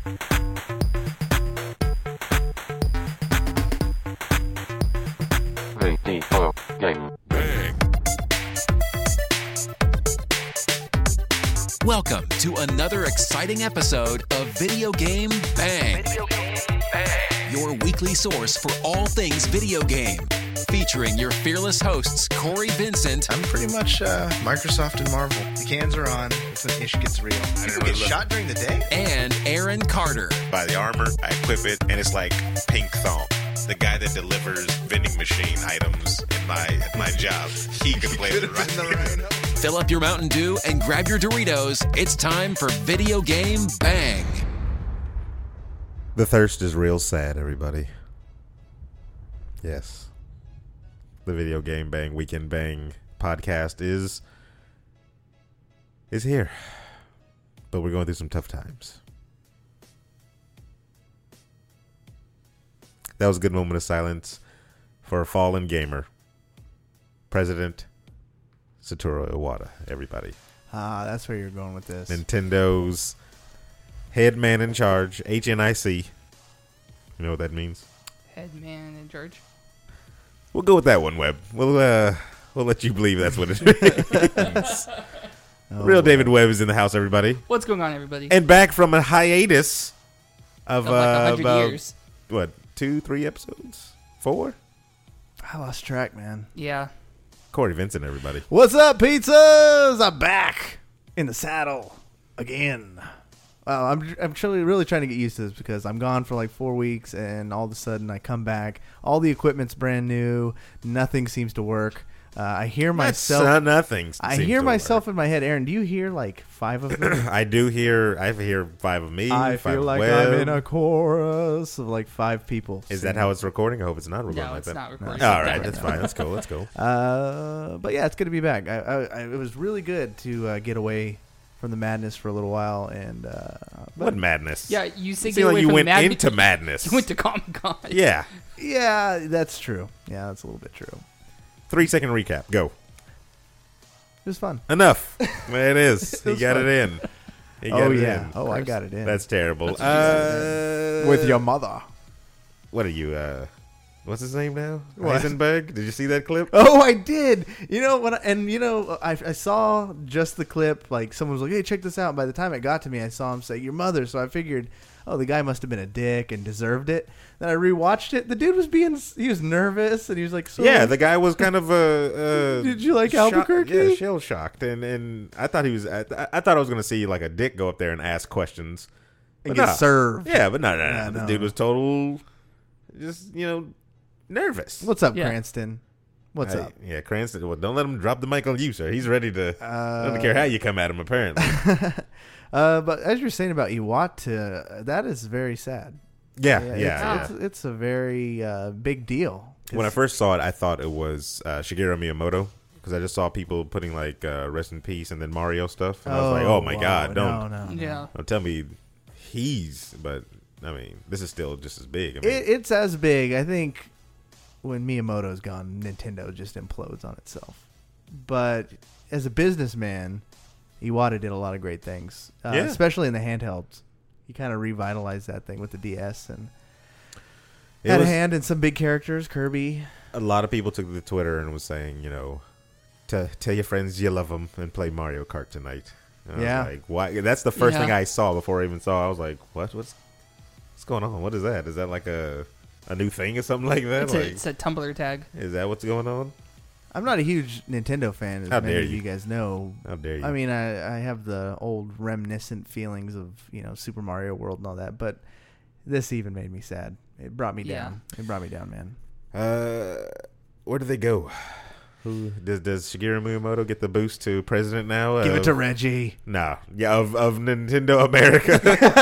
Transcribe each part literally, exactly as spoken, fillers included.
Video Game Bang. Welcome to another exciting episode of Video Game Bang. Video Game Bang. Your weekly source for all things video game. Featuring your fearless hosts, Corey Vincent. I'm pretty much uh, Microsoft and Marvel. The cans are on. It's when ish gets real. People get shot during the day? And Aaron Carter. Buy the armor, I equip it, and it's like pink thong. The guy that delivers vending machine items in my at my job, he can play the right. Fill up your Mountain Dew and grab your Doritos. It's time for Video Game Bang. The thirst is real sad, everybody. Yes. The Video Game Bang Weekend Bang podcast is is here. But we're going through some tough times. That was a good moment of silence for a fallen gamer. President Satoru Iwata, everybody. Ah, that's where you're going with this. Nintendo's head man in charge, H N I C. You know what that means? Head man in charge. We'll go with that one, Webb. We'll uh, we'll let you believe that's what it means. oh, Real David Webb is in the house, everybody. What's going on, everybody? And back from a hiatus of, of like uh, one hundred about, years. What, two, three episodes? Four? I lost track, man. Yeah. Corey Vincent, everybody. What's up, pizzas? I'm back in the saddle again. Well, I'm I'm truly really trying to get used to this because I'm gone for like four weeks, and all of a sudden I come back. All the equipment's brand new. Nothing seems to work. Uh, I hear myself. Not nothing. I hear myself work. in my head. Aaron, do you hear like five of them? I do hear. I hear five of me. I five feel of like Webb. I'm in a chorus of like five people. Is singing. that how it's recording? I hope it's not recording No, like it's that. not recording. No. All right, that's fine. Let's go. Let's go. Uh, but yeah, it's good to be back. I, I, I, it was really good to uh, get away from the madness for a little while. And uh, what madness? Yeah, you say seem like you went mad- into madness. You went to Comic Con. Yeah. Yeah, that's true. Yeah, that's a little bit true. Three second recap. Go. It was fun. Enough. It is. it he got fun. it in. He got oh, it yeah. in. Oh, I got it in. That's terrible. That's uh, With your mother. What are you, uh, what's his name now? What? Heisenberg? Did you see that clip? Oh, I did. You know, when I, and you know, I, I saw just the clip. Like, someone was like, hey, check this out. By the time it got to me, I saw him say, your mother. So I figured, oh, the guy must have been a dick and deserved it. Then I rewatched it. The dude was being, he was nervous, and he was like, so yeah, the guy was kind of uh, uh did you like shock, Albuquerque? Yeah, shell shocked, and and I thought he was. I, I thought I was going to see like a dick go up there and ask questions And but get nah. served. Yeah, but no, no, no. Yeah, This no. dude was total, just you know, nervous. What's up, Yeah. Cranston? What's Hey, up? Yeah, Cranston. Well, don't let him drop the mic on you, sir. He's ready to. Uh, I don't care how you come at him. Apparently. uh, but as you're saying about Iwata, that is very sad. Yeah, Yeah, yeah. it's, yeah. It's, it's a very uh, big deal. When I first saw it, I thought it was uh, Shigeru Miyamoto because I just saw people putting like uh, "Rest in Peace" and then Mario stuff, and I was like, "Oh my wow, god, don't, no, no, no. Yeah. don't tell me he's." But I mean, this is still just as big. I mean, It, it's as big. I think when Miyamoto's gone, Nintendo just implodes on itself. But as a businessman, Iwata did a lot of great things, uh, Yeah. especially in the handhelds. He kind of revitalized that thing with the D S and it had was- a hand in some big characters, Kirby. a lot of people took to Twitter and was saying, you know, to tell your friends you love them and play Mario Kart tonight. And I Yeah. was like, why? That's the first Yeah. thing I saw before I even saw. I was like, what? What's what's going on? What is that? Is that like a a new thing or something like that? It's, like, a, it's a Tumblr tag. is that what's going on? I'm not a huge Nintendo fan, as How many dare of you. you guys know. How dare you? I mean, I, I have the old reminiscent feelings of, you know, Super Mario World and all that, but this even made me sad. It brought me Yeah. down. It brought me down, man. Uh, where do they go? Who does does Shigeru Miyamoto get the boost to president now? Give Uh, it to Reggie. No, yeah, of of Nintendo America.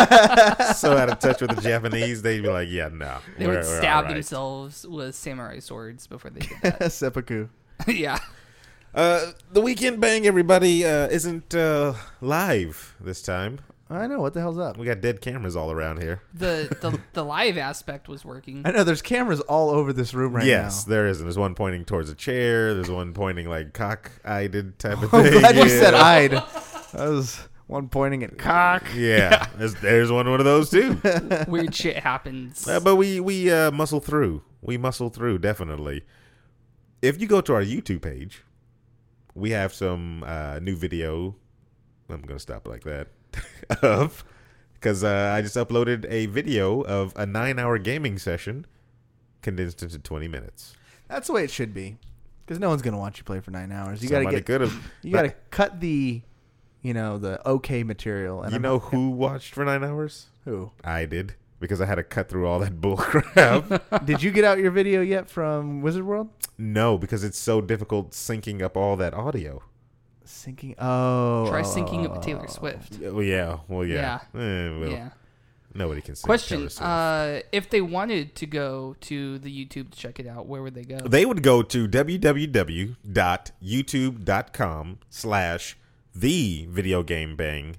So out of touch with the Japanese, they'd be like, yeah, no. They we're- would we're stab all right. themselves with samurai swords before they did that. Seppuku. Yeah. Uh, the Weekend Bang, everybody, uh, isn't uh, live this time. I know. What the hell's up? We got dead cameras all around here. The, the the live aspect was working. I know. There's cameras all over this room right yes, now. there is. And there's one pointing towards a chair. There's one pointing like cock-eyed type of I'm thing. glad you Yeah. said eyed. I was One pointing at cock. Yeah, there's, there's one, one of those too. Weird shit happens. Uh, but we we uh, muscle through. We muscle through definitely. If you go to our YouTube page, we have some uh, new video. I'm gonna stop like that. of because uh, I just uploaded a video of a nine-hour gaming session condensed into twenty minutes. That's the way it should be, because no one's gonna watch you play for nine hours. You gotta Somebody get. could have. You gotta cut the, you know, the okay material. And You I'm- know who watched for nine hours? who? I did, because I had to cut through all that bull crap. Did you get out your video yet from Wizard World? No, because it's so difficult syncing up all that audio. Syncing. Oh. Try oh, syncing it oh, with Taylor oh. Swift. Well, yeah. Well, yeah. Eh, well, Yeah. Nobody can sing Question: Taylor Swift. uh, If they wanted to go to the YouTube to check it out, where would they go? They would go to www.youtube.com slash the video game bang.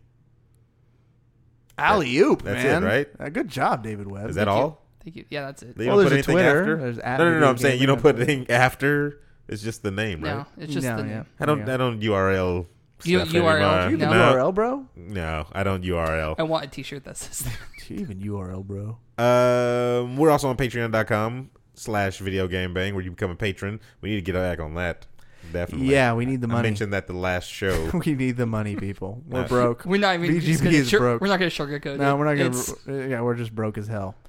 Alley oop, That's man. it, right? Uh, good job, David Webb. Is that Thank you. all? Thank you. Yeah, that's it. They Well, don't put there's a anything Twitter. after? There's at No, no, no, Video I'm saying Game you don't Bang put on Twitter. anything after. It's just the name, right? No, it's just No, the yeah. name. I don't. Yeah. I don't U R L. U- stuff U R L? anymore. You even No. U R L, bro? No, I don't U R L. I want a T-shirt that says that. You even U R L, bro. Um, we're also on patreon.com slash video game bang, where you become a patron. We need to get back on that. Definitely. Yeah, we need the I money. mentioned that the last show. We need the money, people. We're Uh, broke. We're not even. V G just B gonna is sugar- broke. We're not going to sugarcoat it. No, we're not It's- gonna. Yeah, we're just broke as hell.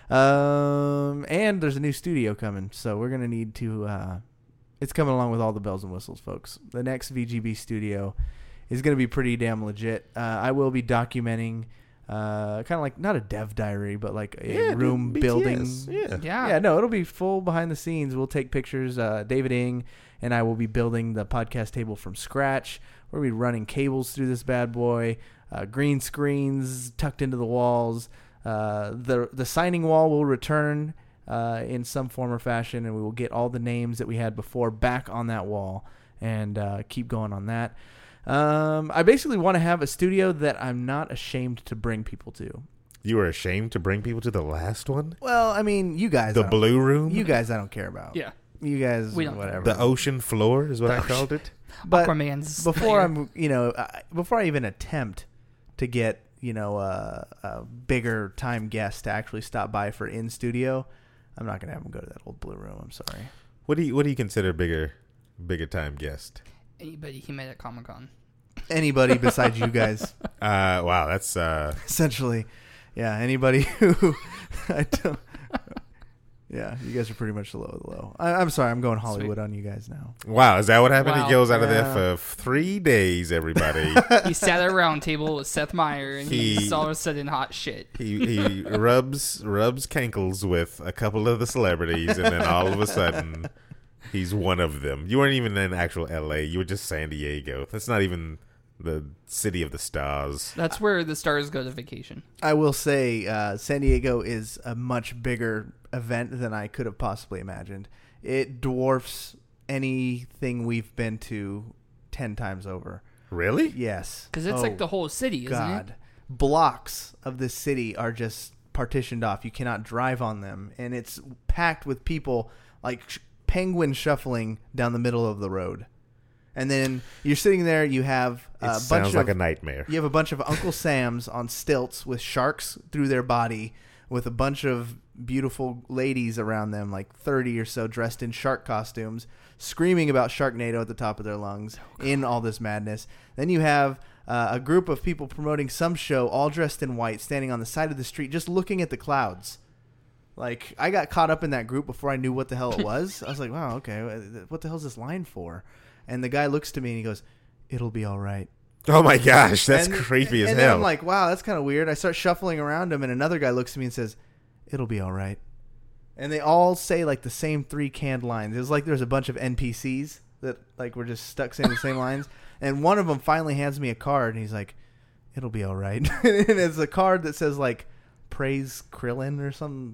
Um, and there's a new studio coming, so we're gonna need to. Uh, it's coming along with all the bells and whistles, folks. The next V G B studio is gonna be pretty damn legit. Uh, I will be documenting, uh, kind of like not a dev diary, but like a Yeah, dude, room B T S. building. Yeah. Yeah. Yeah, no, it'll be full behind the scenes. We'll take pictures. Uh, David Ing and I will be building the podcast table from scratch. We'll be running cables through this bad boy, uh, green screens tucked into the walls. Uh, the the signing wall will return uh, in some form or fashion, and we will get all the names that we had before back on that wall and uh, keep going on that. Um, I basically want to have a studio that I'm not ashamed to bring people to. You were ashamed to bring people to the last one? Well, I mean, you guys. The I don't- blue room? You guys, I don't care about. Yeah. You guys, We don't- whatever. The ocean floor is what I The called it. but Aquaman's before there. I'm, you know, uh, before I even attempt to get, you know, uh, a bigger time guest to actually stop by for in studio, I'm not gonna have him go to that old blue room. I'm sorry. What do you What do you consider bigger, bigger time guest? Anybody he met at Comic Con. Anybody besides you guys, Uh, wow, that's uh, essentially, yeah. Anybody who I don't. Yeah, you guys are pretty much the low of the low. I, I'm sorry, I'm going Hollywood on you guys now. wow. Is that what happened? Wow. He goes out of Yeah. there for three days. Everybody. He sat at a round table with Seth Meyer, and He- he's all of a sudden hot shit. he he rubs rubs cankles with a couple of the celebrities, and then all of a sudden, he's one of them. You weren't even in actual L A. You were just San Diego. That's not even the city of the stars. That's where the stars go to vacation. I will say, uh, San Diego is a much bigger event than I could have possibly imagined. It dwarfs anything we've been to ten times over. Really? Yes. Because it's Oh, like the whole city, isn't God. it? Blocks of this city are just partitioned off. You cannot drive on them. And it's packed with people like sh- penguin shuffling down the middle of the road. And then you're sitting there, you have It a bunch sounds of... like a nightmare. You have a bunch of Uncle Sams on stilts with sharks through their body, with a bunch of beautiful ladies around them, like thirty or so, dressed in shark costumes, screaming about Sharknado at the top of their lungs in all this madness. Then you have uh, a group of people promoting some show, all dressed in white, standing on the side of the street, just looking at the clouds. Like, I got caught up in that group before I knew what the hell it was. I was like, wow, okay, what the hell is this line for? And the guy looks to me and he goes, "It'll be all right." Oh my gosh, that's And- creepy as and then hell. I'm like, wow, that's kind of weird. I start shuffling around him, and another guy looks at me and says, "It'll be all right." And they all say like the same three canned lines. It was like there's a bunch of N P Cs that like were just stuck saying the same lines. And one of them finally hands me a card, and he's like, "It'll be all right." And it's a card that says like "Praise Krillin" or some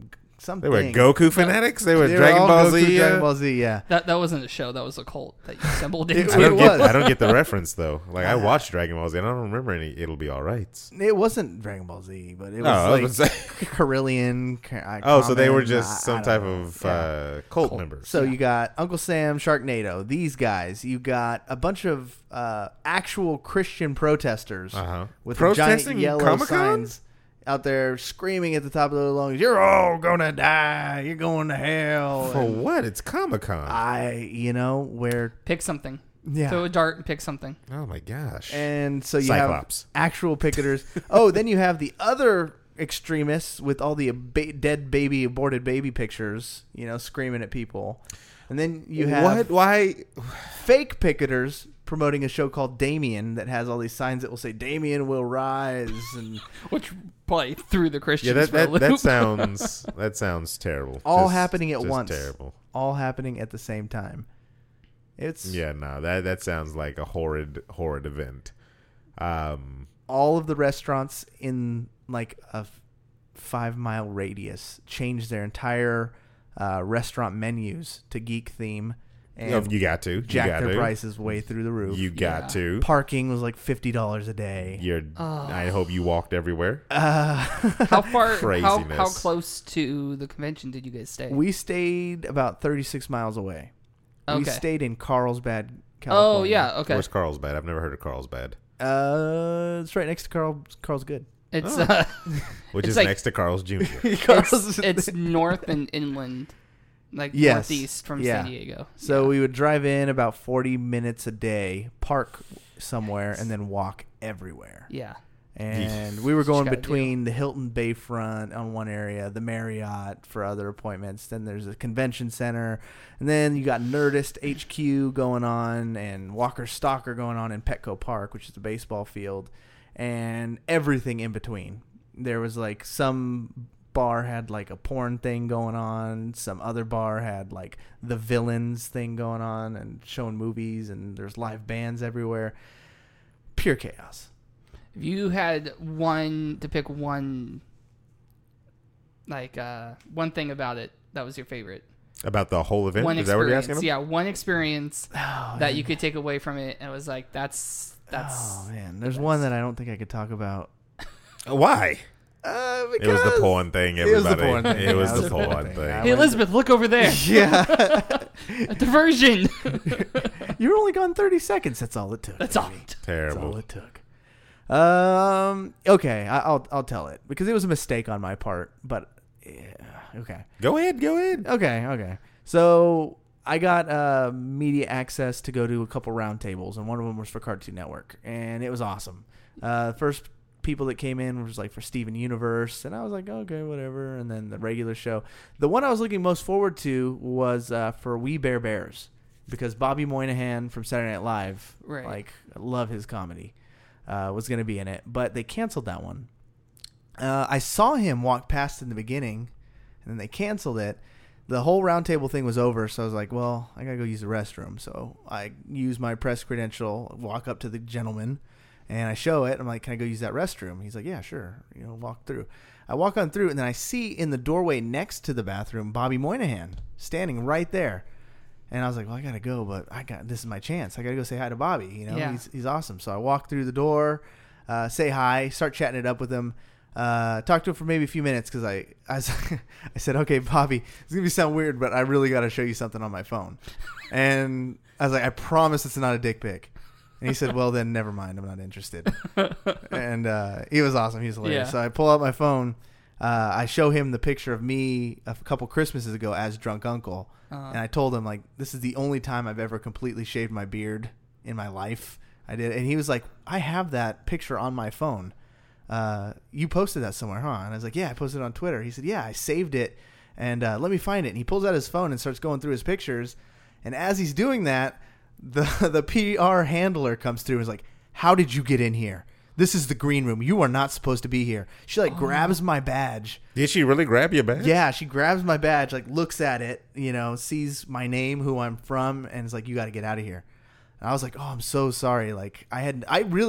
something. They were Goku fanatics. They were They were Dragon all Ball Goku, Z. Dragon uh, Ball Z, yeah. That that wasn't a show. That was a cult that you assembled It- into. I don't It get. was. I don't get the reference though. Like I watched Dragon Ball Z, and I don't remember any. It'll be all right. It wasn't Dragon Ball Z, but it was Oh, I was like gonna say- Carillion. Ca- Oh, so they were Common, just I- I some don't type know. of Yeah. uh, cult members. So you got Uncle Sam, Sharknado, these guys. You got a bunch of uh, actual Christian protesters Uh-huh. with Protesting giant yellow Comic-Con? signs out there screaming at the top of their lungs, "You're all gonna die! You're going to hell!" For And what? It's Comic Con. I, you know, where Pick something. yeah. Throw a dart and pick something. Oh my gosh. And so you Cyclops. have actual picketers. Oh, then you have the other extremists with all the ba- dead baby, aborted baby pictures, you know, screaming at people. And then you have what? Why? fake picketers promoting a show called Damien that has all these signs that will say Damien will rise and Which probably threw the Christians Yeah, that for a that, loop. that sounds that sounds terrible. all Just- happening at just once. Terrible. All happening at the same time. It's Yeah, no, that that sounds like a horrid horrid event. Um, all of the restaurants in like a f- five mile radius changed their entire uh, restaurant menus to geek theme and you got to. You jack got their to. prices way through the roof. You got Yeah. to. Parking was like fifty dollars a day. You're. I hope you walked everywhere. Uh, How far? How, Craziness. how close to the convention did you guys stay? we stayed about thirty-six miles away. We Okay. stayed in Carlsbad, California. Oh yeah. Okay. Where's Carlsbad? I've never heard of Carlsbad. Uh, it's right next to Carl. Carl's Good. It's Oh. uh, Which It's is like- next to Carl's Junior Carl's, it's north and inland, like Yes. northeast from Yeah. San Diego. So Yeah. we would drive in about forty minutes a day, park somewhere, and then walk everywhere. yeah. And we were going gotta between the Hilton Bayfront on one area, the Marriott for other appointments. Then there's a convention center. And then you got Nerdist H Q going on and Walker Stalker going on in Petco Park, which is the baseball field, and everything in between. There was like some bar had like a porn thing going on. Some other bar had like the Villains thing going on and showing movies, and there's live bands everywhere. Pure chaos. If you had one to pick one, like uh, one thing about it that was your favorite, About the whole event? one Is that what you're experience, asking him? yeah, one experience Oh, that you could take away from it, and it was like that's that's Oh man, there's one that I don't think I could talk about. Why? Uh, It was the porn thing, It was the everybody. porn thing. It was Yeah, the it was the porn porn thing. thing. I Hey Elizabeth, look over there. Yeah, A diversion. you were only gone thirty seconds. That's all it took. That's all. baby. That's all Terrible. it took. Um. Okay, I, I'll I'll tell it because it was a mistake on my part. But yeah, okay. Go ahead, go ahead. Okay, okay. So I got uh, media access to go to a couple roundtables, and one of them was for Cartoon Network, and it was awesome. Uh, first people that came in was like for Steven Universe, and I was like, okay, whatever. And then the regular show. The one I was looking most forward to was uh, for We Bare Bears, because Bobby Moynihan from Saturday Night Live, Right. like, I love his comedy, uh, was going to be in it, but they canceled that one. Uh, I saw him walk past in the beginning, and then they canceled it. The whole roundtable thing was over, so I was like, well, I gotta go use the restroom. So I use my press credential, walk up to the gentleman, and I show it. I'm like, can I go use that restroom? He's like, yeah, sure. You know, walk through. I walk on through, and then I see in the doorway next to the bathroom Bobby Moynihan standing right there. And I was like, well, I gotta go, but I got this is my chance. I gotta go say hi to Bobby. You know, Yeah. he's he's awesome. So I walk through the door, uh, say hi, start chatting it up with him. Uh, talked to him for maybe a few minutes because I, I, was- I said, okay, Bobby, it's going to sound weird, but I really got to show you something on my phone. And I was like, I promise it's not a dick pic. And he said, well, then never mind. I'm not interested. And uh, he was awesome. He was hilarious. Yeah. So I pull out my phone. Uh, I show him the picture of me a couple Christmases ago as Drunk Uncle. Uh-huh. And I told him, like, this is the only time I've ever completely shaved my beard in my life. I did. And he was like, I have that picture on my phone. Uh, you posted that somewhere, huh? And I was like, yeah, I posted it on Twitter. He said, yeah, I saved it, and uh, let me find it. And he pulls out his phone and starts going through his pictures. And as he's doing that, the the P R handler comes through and is like, how did you get in here? This is the green room. You are not supposed to be here. She like grabs my badge. Did she really grab your badge? Yeah, she grabs my badge, like looks at it, you know, sees my name, who I'm from, and is like, you got to get out of here. And I was like, oh, I'm so sorry. Like I had, I really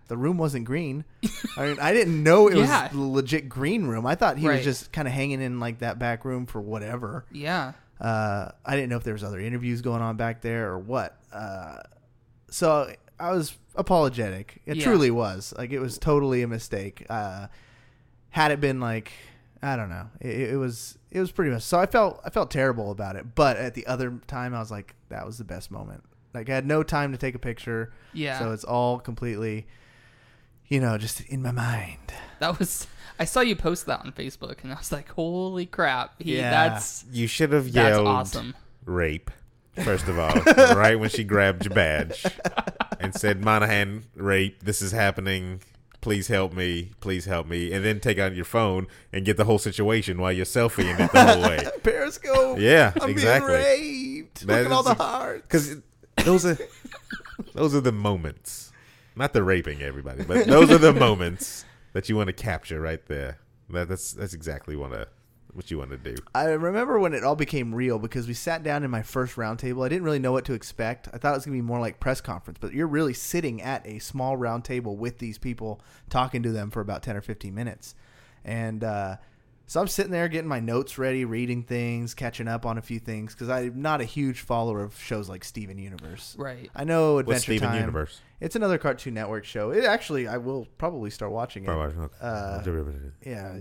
the room wasn't green. I mean, I didn't know it Yeah. was the legit green room. I thought he Right. was just kind of hanging in like that back room for whatever. Yeah. Uh, I didn't know if there was other interviews going on back there or what. Uh, so I was apologetic. It Yeah. truly was. Like, it was totally a mistake. Uh, had it been like, I don't know, it, it was it was pretty much. So I felt I felt terrible about it. But at the other time, I was like, that was the best moment. Like, I had no time to take a picture. Yeah. So it's all completely, you know, just in my mind. That was. I saw you post that on Facebook, and I was like, "Holy crap!" He, Yeah. That's You should have that's yelled awesome. rape, first of all, right when she grabbed your badge and said, Monahan, rape, this is happening. Please help me. Please help me. And then take out your phone and get the whole situation while you're selfieing it the whole way. Periscope. Yeah, I'm exactly. being raped. That Look at all is- the hearts. Because those are those are the moments, not the raping everybody, but those are the moments that you want to capture right there. That, that's that's exactly what uh, what you want to do. I remember when it all became real because we sat down in my first round table. I didn't really know what to expect. I thought it was going to be more like press conference, but you're really sitting at a small round table with these people, talking to them for about ten or fifteen minutes. And uh, so I'm sitting there getting my notes ready, reading things, catching up on a few things because I'm not a huge follower of shows like Steven Universe. Right. I know What's Adventure Steven Time. Universe? It's another Cartoon Network show. It actually, I will probably start watching it. Uh, Yeah.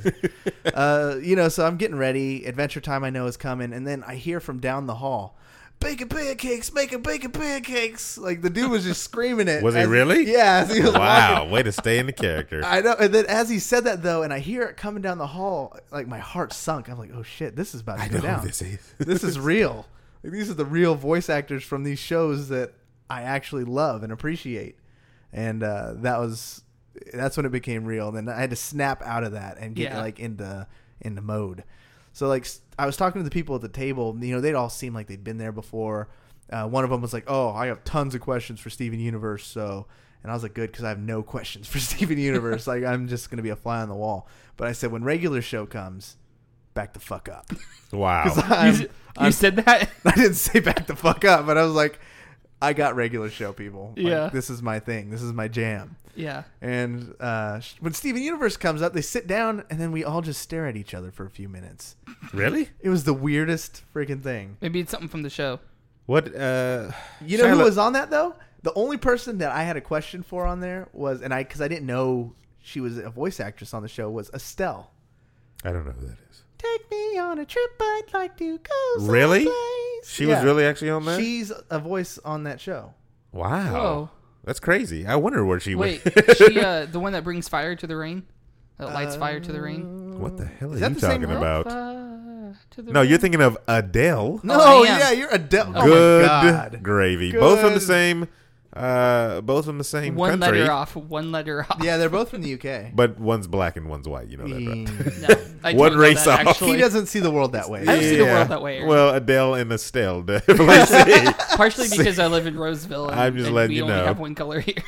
uh, you know, so I'm getting ready. Adventure Time I know is coming. And then I hear from down the hall, bacon pancakes, making bacon pancakes. Like, the dude was just screaming it. Was he as- really? Yeah. As he was Wow, walking. way to stay in the character. I know. And then as he said that, though, and I hear it coming down the hall, like, my heart sunk. I'm like, oh, shit, this is about to I go know down. who this is. This is real. Like, these are the real voice actors from these shows that I actually love and appreciate. And uh, that was that's when it became real. And then I had to snap out of that and get Yeah. like into into mode. So like I was talking to the people at the table. You know, they'd all seemed like they'd been there before. Uh, one of them was like, "Oh, I have tons of questions for Steven Universe." So, and I was like, "Good, because I have no questions for Steven Universe. Like, I'm just gonna be a fly on the wall." But I said, when regular show comes, back the fuck up. Wow. I'm- you you I'm- said that. I didn't say back the fuck up, but I was like, I got regular show, people. Like, Yeah. this is my thing. This is my jam. Yeah. And uh, sh- when Steven Universe comes up, they sit down, and then we all just stare at each other for a few minutes. Really? It was the weirdest freaking thing. Maybe it's something from the show. What? Uh, You know who Charlotte- was on that, though? The only person that I had a question for on there was, and I, because I didn't know she was a voice actress on the show, was Estelle. I don't know who that is. Take me on a trip, I'd like to go Really? someplace. She Yeah. was really actually on that? She's a voice on that show. Wow. Whoa. That's crazy. I wonder where she Wait, went. she uh, the one that brings fire to the rain, that lights fire to the rain. What the hell are Is that you the same talking girl? about? Fire to the No, rain. you're thinking of Adele. No, Oh, I am. yeah, you're Adele. Oh Good my God. gravy. Both from the Good. same. Uh, both from the same one country. letter off. One letter off. Yeah, they're both from the U K. But one's black and one's white. You know that, right? Mm. No, I One don't know race that, off. Actually. He doesn't see the world that way. I don't see the world that way, Aaron. Well, Adele and Estelle definitely see. Partially because I live in Roseville. And, I'm just and letting we you only know. have one color here.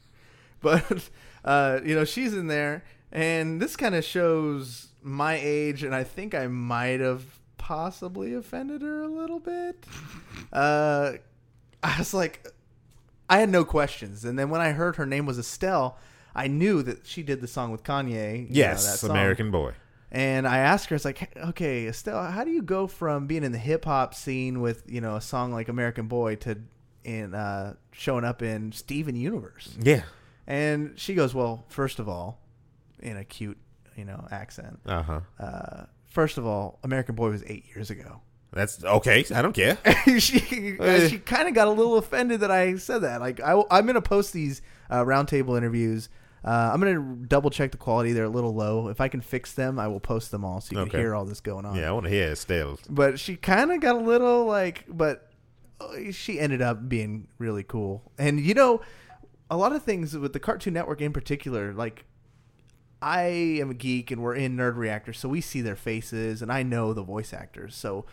But uh, you know, she's in there, and this kind of shows my age, and I think I might have possibly offended her a little bit. Uh, I was like, I had no questions, and then when I heard her name was Estelle, I knew that she did the song with Kanye. you know, Yes, that song. American Boy. And I asked her, it's like, okay, Estelle, how do you go from being in the hip hop scene with, you know, a song like American Boy to in uh, showing up in Steven Universe? Yeah. And she goes, well, first of all, in a cute, you know, accent. Uh-huh. Uh, first of all, American Boy was eight years ago. That's okay. I don't care. she uh, she kind of got a little offended that I said that. Like, I, I'm going to post these uh, roundtable interviews. Uh, I'm going to double check the quality. They're a little low. If I can fix them, I will post them all so you Okay. can hear all this going on. Yeah, I want to hear Estelle. But she kind of got a little like, but uh, she ended up being really cool. And, you know, a lot of things with the Cartoon Network in particular, like, I am a geek and we're in Nerd Reactor, so we see their faces and I know the voice actors. So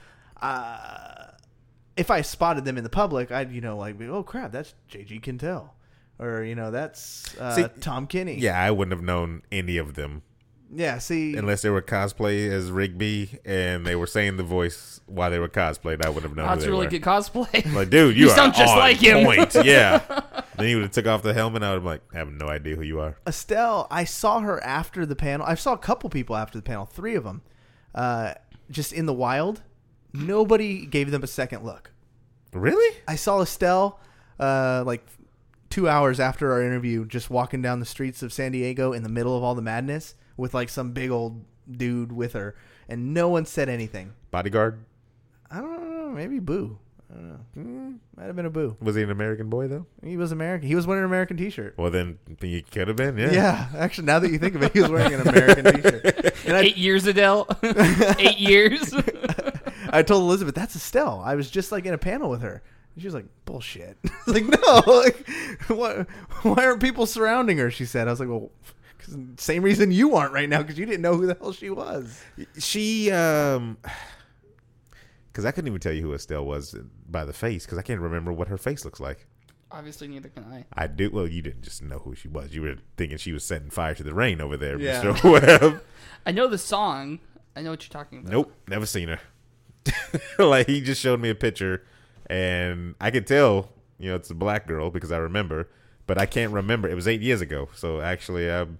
uh, if I spotted them in the public, I'd, you know, like, be, oh, crap, that's J G Quintel. Or, you know, that's uh, See, Tom Kenny. Yeah, I wouldn't have known any of them Yeah, see. unless they were cosplay as Rigby and they were saying the voice while they were cosplayed. I wouldn't have known. Oh, who that's they really were. good cosplay. Like, dude, you, You are sound just on like him. point. Yeah, Then he would have took off the helmet. I would have like, I have no idea who you are. Estelle, I saw her after the panel. I saw a couple people after the panel, three of them, uh, just in the wild. Nobody gave them a second look. Really? I saw Estelle uh, like two hours after our interview, just walking down the streets of San Diego in the middle of all the madness with like some big old dude with her, and no one said anything. Bodyguard? I don't know. Maybe Boo. I don't know. Mm, might have been a Boo. Was he an American boy though? He was American. He was wearing an American T-shirt. Well, then he could have been. Yeah. Yeah, actually, now that you think of it, he was wearing an American T-shirt. And I, Eight years, Adele. Eight years. I told Elizabeth, that's Estelle. I was just like in a panel with her. And she was like, bullshit. I was like, no. Like, what, why aren't people surrounding her? She said. I was like, well, cause same reason you aren't right now, because you didn't know who the hell she was. She, um, because I couldn't even tell you who Estelle was by the face, because I can't remember what her face looks like. Obviously, neither can I. I do. Well, you didn't just know who she was. You were thinking she was setting fire to the rain over there, Yeah. Mister Webb. I know the song. I know what you're talking about. Nope, never seen her. Like, he just showed me a picture, and I could tell, you know, it's a black girl because I remember, but I can't remember. It was eight years ago, so actually, I,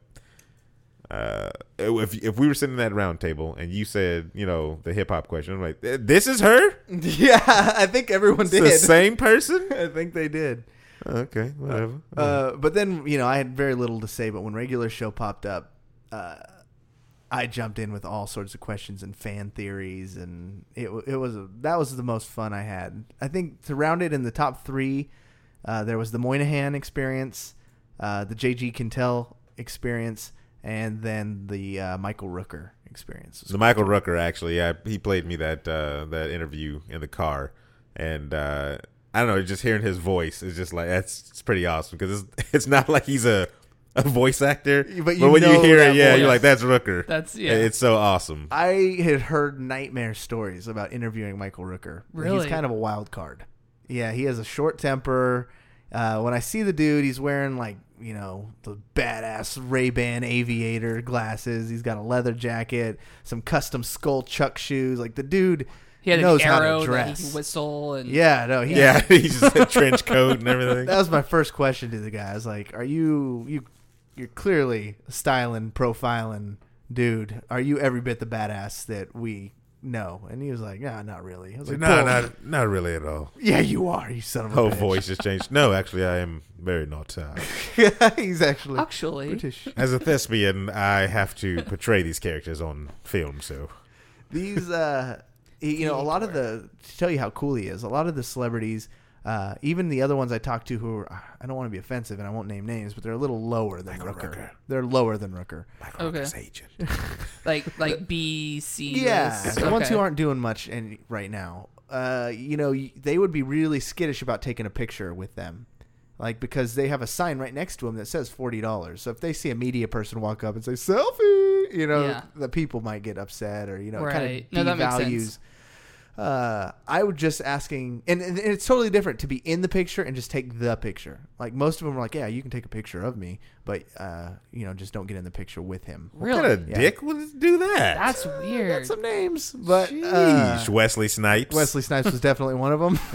uh, if if we were sitting at that round table and you said, you know, the hip hop question, I'm like, this is her? Yeah, I think everyone It's did. the same person? I think they did. Okay, whatever. Uh, but then, you know, I had very little to say, but when regular show popped up, uh, I jumped in with all sorts of questions and fan theories, and it it was a, that was the most fun I had. I think to round it in the top three, uh, there was the Moynihan experience, uh, the J G Quintel experience, and then the uh, Michael Rooker experience. The Michael Rooker, actually, yeah, he played me that uh, that interview in the car, and uh, I don't know, just hearing his voice is just like, that's it's pretty awesome, because it's it's not like he's a, a voice actor, But you when you know hear that it, yeah, voice. you're like, that's Rooker. That's- yeah. It's so awesome. I had heard nightmare stories about interviewing Michael Rooker. Really? He's kind of a wild card. Yeah, he has a short temper. Uh, when I see the dude, he's wearing like, you know, the badass Ray-Ban aviator glasses. He's got a leather jacket, some custom skull Chuck shoes. Like, the dude He had knows an how arrow to that he dress. could whistle. And Yeah, no, he, Yeah, he's just a trench coat and everything. that was my first question to the guy. I was like, "Are you you you're clearly a styling, profiling dude. Are you every bit the badass that we know?" And he was like, "Nah, not really." I was like, No, "Bull- not not really at all. Yeah, you are, you son of a Whole bitch." voice has changed. No, actually, I am very not. Uh, He's actually actually, British. as a thespian, I have to portray these characters on film, so These, uh, you know, a lot of the, to tell you how cool he is, a lot of the celebrities, uh, even the other ones I talked to who are, I don't want to be offensive and I won't name names, but they're a little lower than Michael Rooker. Rooker. They're lower than Rooker. Michael Okay. Rooker's agent. like like B, C. Yeah, list. the ones Okay. who aren't doing much in, right now, uh, you know, y- they would be really skittish about taking a picture with them. Like, because they have a sign right next to them that says forty dollars. So if they see a media person walk up and say, selfie, you know, Yeah. the people might get upset, or, you know, it kind Right. of No, that makes devalues. sense. Uh, I would just asking, and, and it's totally different to be in the picture and just take the picture. Like, most of them are like, yeah, you can take a picture of me, but, uh, you know, just don't get in the picture with him. What Really? kind of Yeah. dick would do that? That's weird. Got some names, but uh, Sheesh, Wesley Snipes. Wesley Snipes was definitely one of them.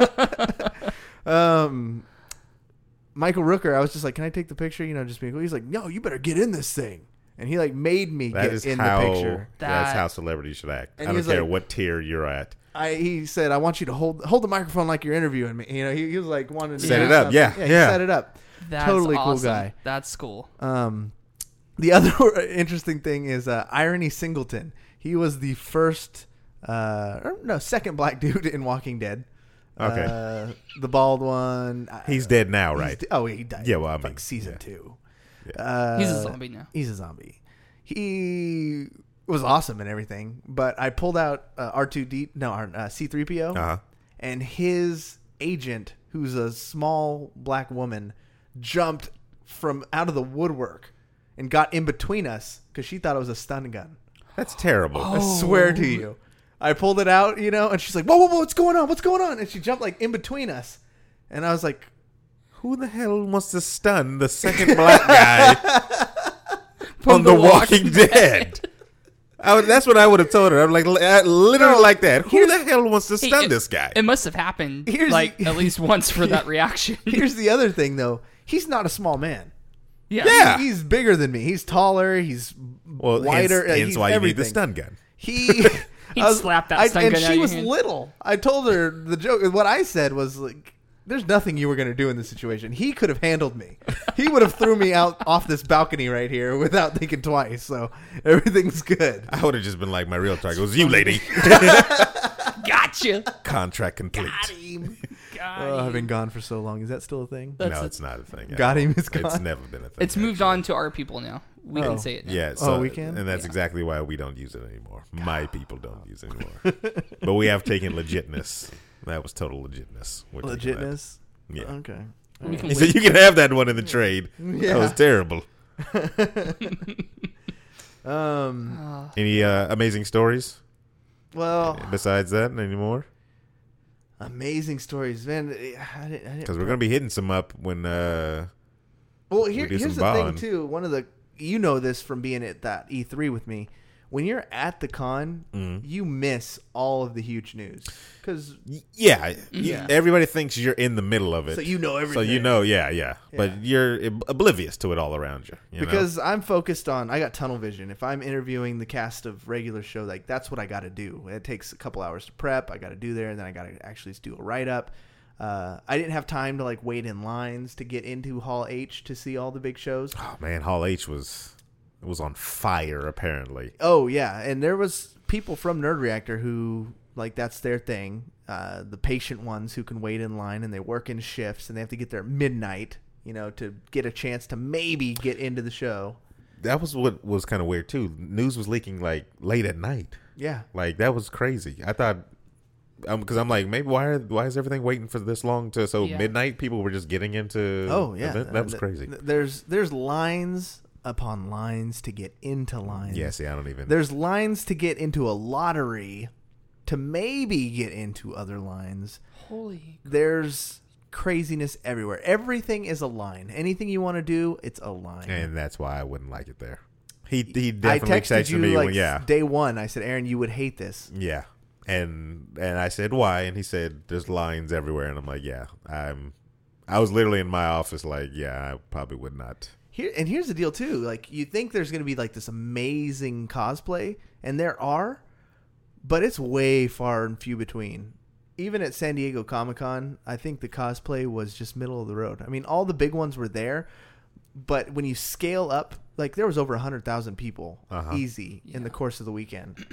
um, Michael Rooker, I was just like, can I take the picture? You know, just being cool. He's like, no, you better get in this thing. And he like made me That get is in how. the picture. That's That- how celebrities should act. And I he don't was care like- what tier you're at. I he said, I want you to hold hold the microphone like you're interviewing me. You know, he, he was like wanting to Set do it up, something. yeah, yeah, he yeah. set it up. That's Totally cool awesome. guy. That's cool. Um, the other interesting thing is uh, Irony Singleton. He was the first, uh, or no, second black dude in Walking Dead. Okay. Uh, the bald one. He's dead now, He's right? d- oh, he died. Yeah, well, I like mean, season yeah. two. Yeah. Uh, He's a zombie now. He's a zombie. He was awesome and everything, but I pulled out uh, R two D, no, uh, C three P O, Uh-huh. and his agent, who's a small black woman, jumped from out of the woodwork and got in between us because she thought it was a stun gun. That's terrible. I swear to you. I pulled it out, you know, and she's like, whoa, whoa, whoa, what's going on? What's going on? And she jumped like in between us. And I was like, Who the hell wants to stun the second black guy From on The Walking Dead? I would, that's what I would have told her. I'm like, li- uh, literally No, like that. Who here's- the hell wants to Hey, stun it- this guy? It must have happened Here's- like at least once for that reaction. Here's the other thing, though. He's not a small man. yeah. Yeah. He's bigger than me. He's taller. He's well, wider. hence, uh, hence he's why you everything. need the stun gun. He He'd slap that I, stun and gun out she of your was hand. little. I told her the joke. What I said was like, "There's nothing you were going to do in this situation. He could have handled me. He would have threw me out off this balcony right here without thinking twice. So everything's good." I would have just been like, my real target was you, lady. Gotcha. Contract complete. God. Oh, I've been gone for so long. Is that still a thing? That's no, a- it's not a thing. Got him is It's gone. never been a thing. It's moved actually. on to our people now. We Oh. can say it now. Yeah, so, we can? and that's exactly why we don't use it anymore. My people don't use it anymore. But we have taken legitness. That was total legitness. We're taking that. Legitness. Yeah. Okay. We can He said, you can have that one in the trade. Yeah. That was terrible. Um. Any uh, amazing stories Well, besides that anymore? amazing stories, man. I didn't, I didn't Because we're going to be hitting some up when... Uh, Well, here, do here's some the thing bond. too. One of the you know this from being at that E three with me. When you're at the con, Mm. you miss all of the huge news because y- yeah, y- Yeah. everybody thinks you're in the middle of it. so you know So everything. you know, yeah, yeah, Yeah. But you're ob- oblivious to it all around you. you know? because I'm focused on. I got tunnel vision. If I'm interviewing the cast of regular show, like that's what I got to do. It takes a couple hours to prep. I got to do there, and then I got to actually do a write up. Uh, I didn't have time to like wait in lines to get into Hall H to see all the big shows. Oh man, Hall H was it was on fire apparently. Oh yeah, and there was people from Nerd Reactor who like that's their thing. Uh, the patient ones who can wait in line and they work in shifts and they have to get there at midnight, you know, to get a chance to maybe get into the show. That was what was kind of weird too. News was leaking like late at night. Yeah, Like that was crazy. I thought because I'm like maybe why are, why is everything waiting for this long to so Yeah. midnight people were just getting into oh yeah, event? That was Uh, crazy. th- There's there's lines upon lines to get into lines. Yeah, see, I don't even. There's lines to get into a lottery to maybe get into other lines. Holy. There's craziness everywhere. Everything is a line. Anything you want to do, it's a line. And that's why I wouldn't like it there. He he I definitely texted texted you me like when yeah day one. I said, Aaron, you would hate this. yeah, and and I said why, and he said there's lines everywhere, and I'm like yeah, I'm. I was literally in my office like yeah, I probably would not. Here and here's the deal too. Like you think there's going to be like this amazing cosplay, and there are, but it's way far and few between. Even at San Diego Comic-Con, I think the cosplay was just middle of the road. I mean, all the big ones were there, but when you scale up, like there was over one hundred thousand people Uh-huh. easy in the course of the weekend.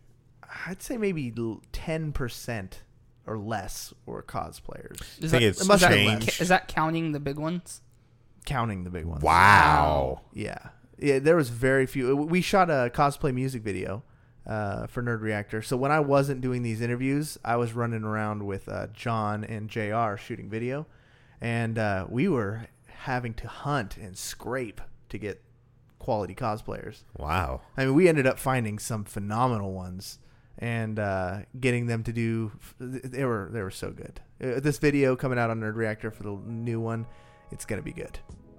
I'd say maybe ten percent or less were cosplayers, Is think that, it's is that- changed. is that counting the big ones? counting the big ones. Wow. Yeah. Yeah, there was very few. We shot a cosplay music video uh, for Nerd Reactor. So when I wasn't doing these interviews, I was running around with uh, John and J R shooting video. And uh, we were having to hunt and scrape to get quality cosplayers. Wow. I mean, we ended up finding some phenomenal ones and uh, getting them to do. They were they were so good. Uh, this video coming out on Nerd Reactor for the new one, it's gonna be good.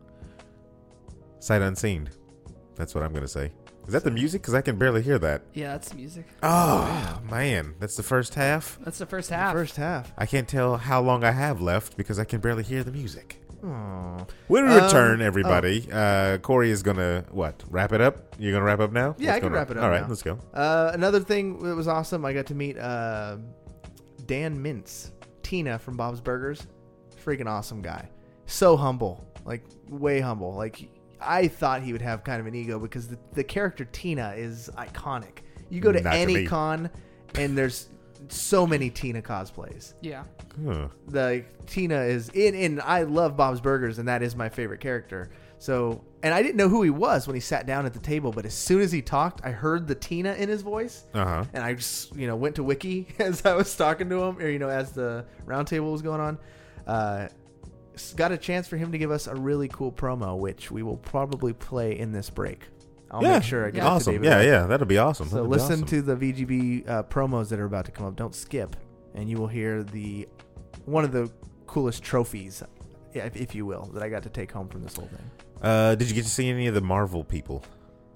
Sight unseen. That's what I'm gonna say. Is that the music? Because I can barely hear that. Yeah, that's music. Oh man, that's the first half. That's the first half. First half. I can't tell how long I have left because I can barely hear the music. Aw. When we Um, return, everybody, uh, Corey is gonna what? Wrap it up? You're gonna wrap up now? Yeah, What's I can going wrap on? it up All right, now. let's go. Uh, another thing that was awesome, I got to meet uh, Dan Mintz, Tina from Bob's Burgers. Freaking awesome guy. So humble, like way humble. Like I thought he would have kind of an ego because the, the character Tina is iconic. You go to Not to any me. con, and there's so many Tina cosplays. Yeah. Huh. The Tina is in, and I love Bob's Burgers, and that is my favorite character. So, and I didn't know who he was when he sat down at the table, but as soon as he talked, I heard the Tina in his voice, Uh huh. and I just, you know, went to Wiki as I was talking to him, or you know, as the roundtable was going on. Uh, s- got a chance for him to give us a really cool promo, which we will probably play in this break. I'll Yeah. make sure I get it to Awesome. David. Yeah, yeah, that'll be awesome. So That'll be listen awesome. to the V G B uh, promos that are about to come up. Don't skip, and you will hear the one of the coolest trophies, if, if you will, that I got to take home from this whole thing. Uh, did you get to see any of the Marvel people?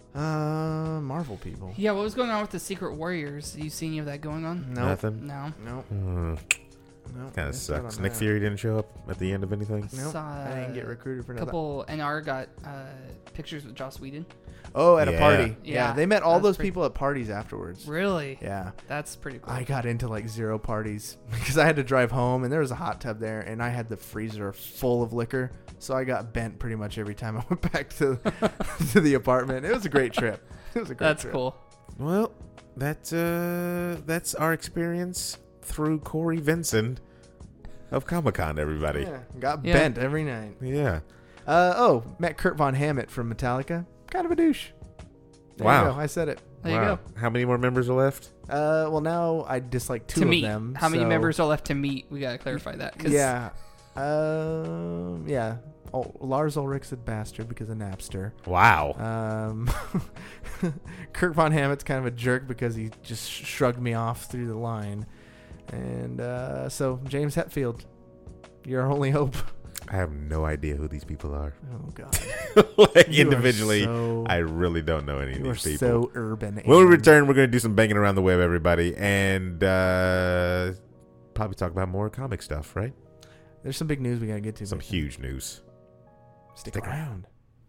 Uh, Marvel people. Yeah, what was going on with the Secret Warriors? You see any of that going on? No. Nothing. No. No. Uh, No. kind of sucks. Nick Fury didn't show up at the end of anything. Nope. Saw, I didn't get recruited for A another. couple N R got uh, pictures with Joss Whedon. Oh, at a Yeah. party. Yeah. Yeah, They met all that's those pretty- people at parties afterwards. Really? Yeah. That's pretty cool. I got into like zero parties because I had to drive home and there was a hot tub there and I had the freezer full of liquor. So I got bent pretty much every time I went back to to the apartment. It was a great trip. It was a great That's trip. cool. Well, that's uh, that's our experience through Corey Vincent of Comic Con. Everybody. Yeah, got Yeah. bent every night. Yeah. Uh, oh, met Kurt Von Hammett from Metallica. Kind of a douche. There Wow. you go. I said it. There wow. you go. How many more members are left? Uh, well, now I dislike two to of meet. them. How many so- members are left to meet? We gotta clarify that. 'cause- Yeah. Um. yeah. Oh, Lars Ulrich's a bastard because of Napster. Wow. Um, Kirk Von Hammett's kind of a jerk because he just shrugged me off through the line. And uh, so, James Hetfield, your only hope. I have no idea who these people are. Oh, God. like You are individually, so- I really don't know any of You are these people. so urban. When we and- return, we're going to do some banging around the web, everybody, and uh, probably talk about more comic stuff, right? There's some big news we got to get to. Some but huge news. Stick, stick around.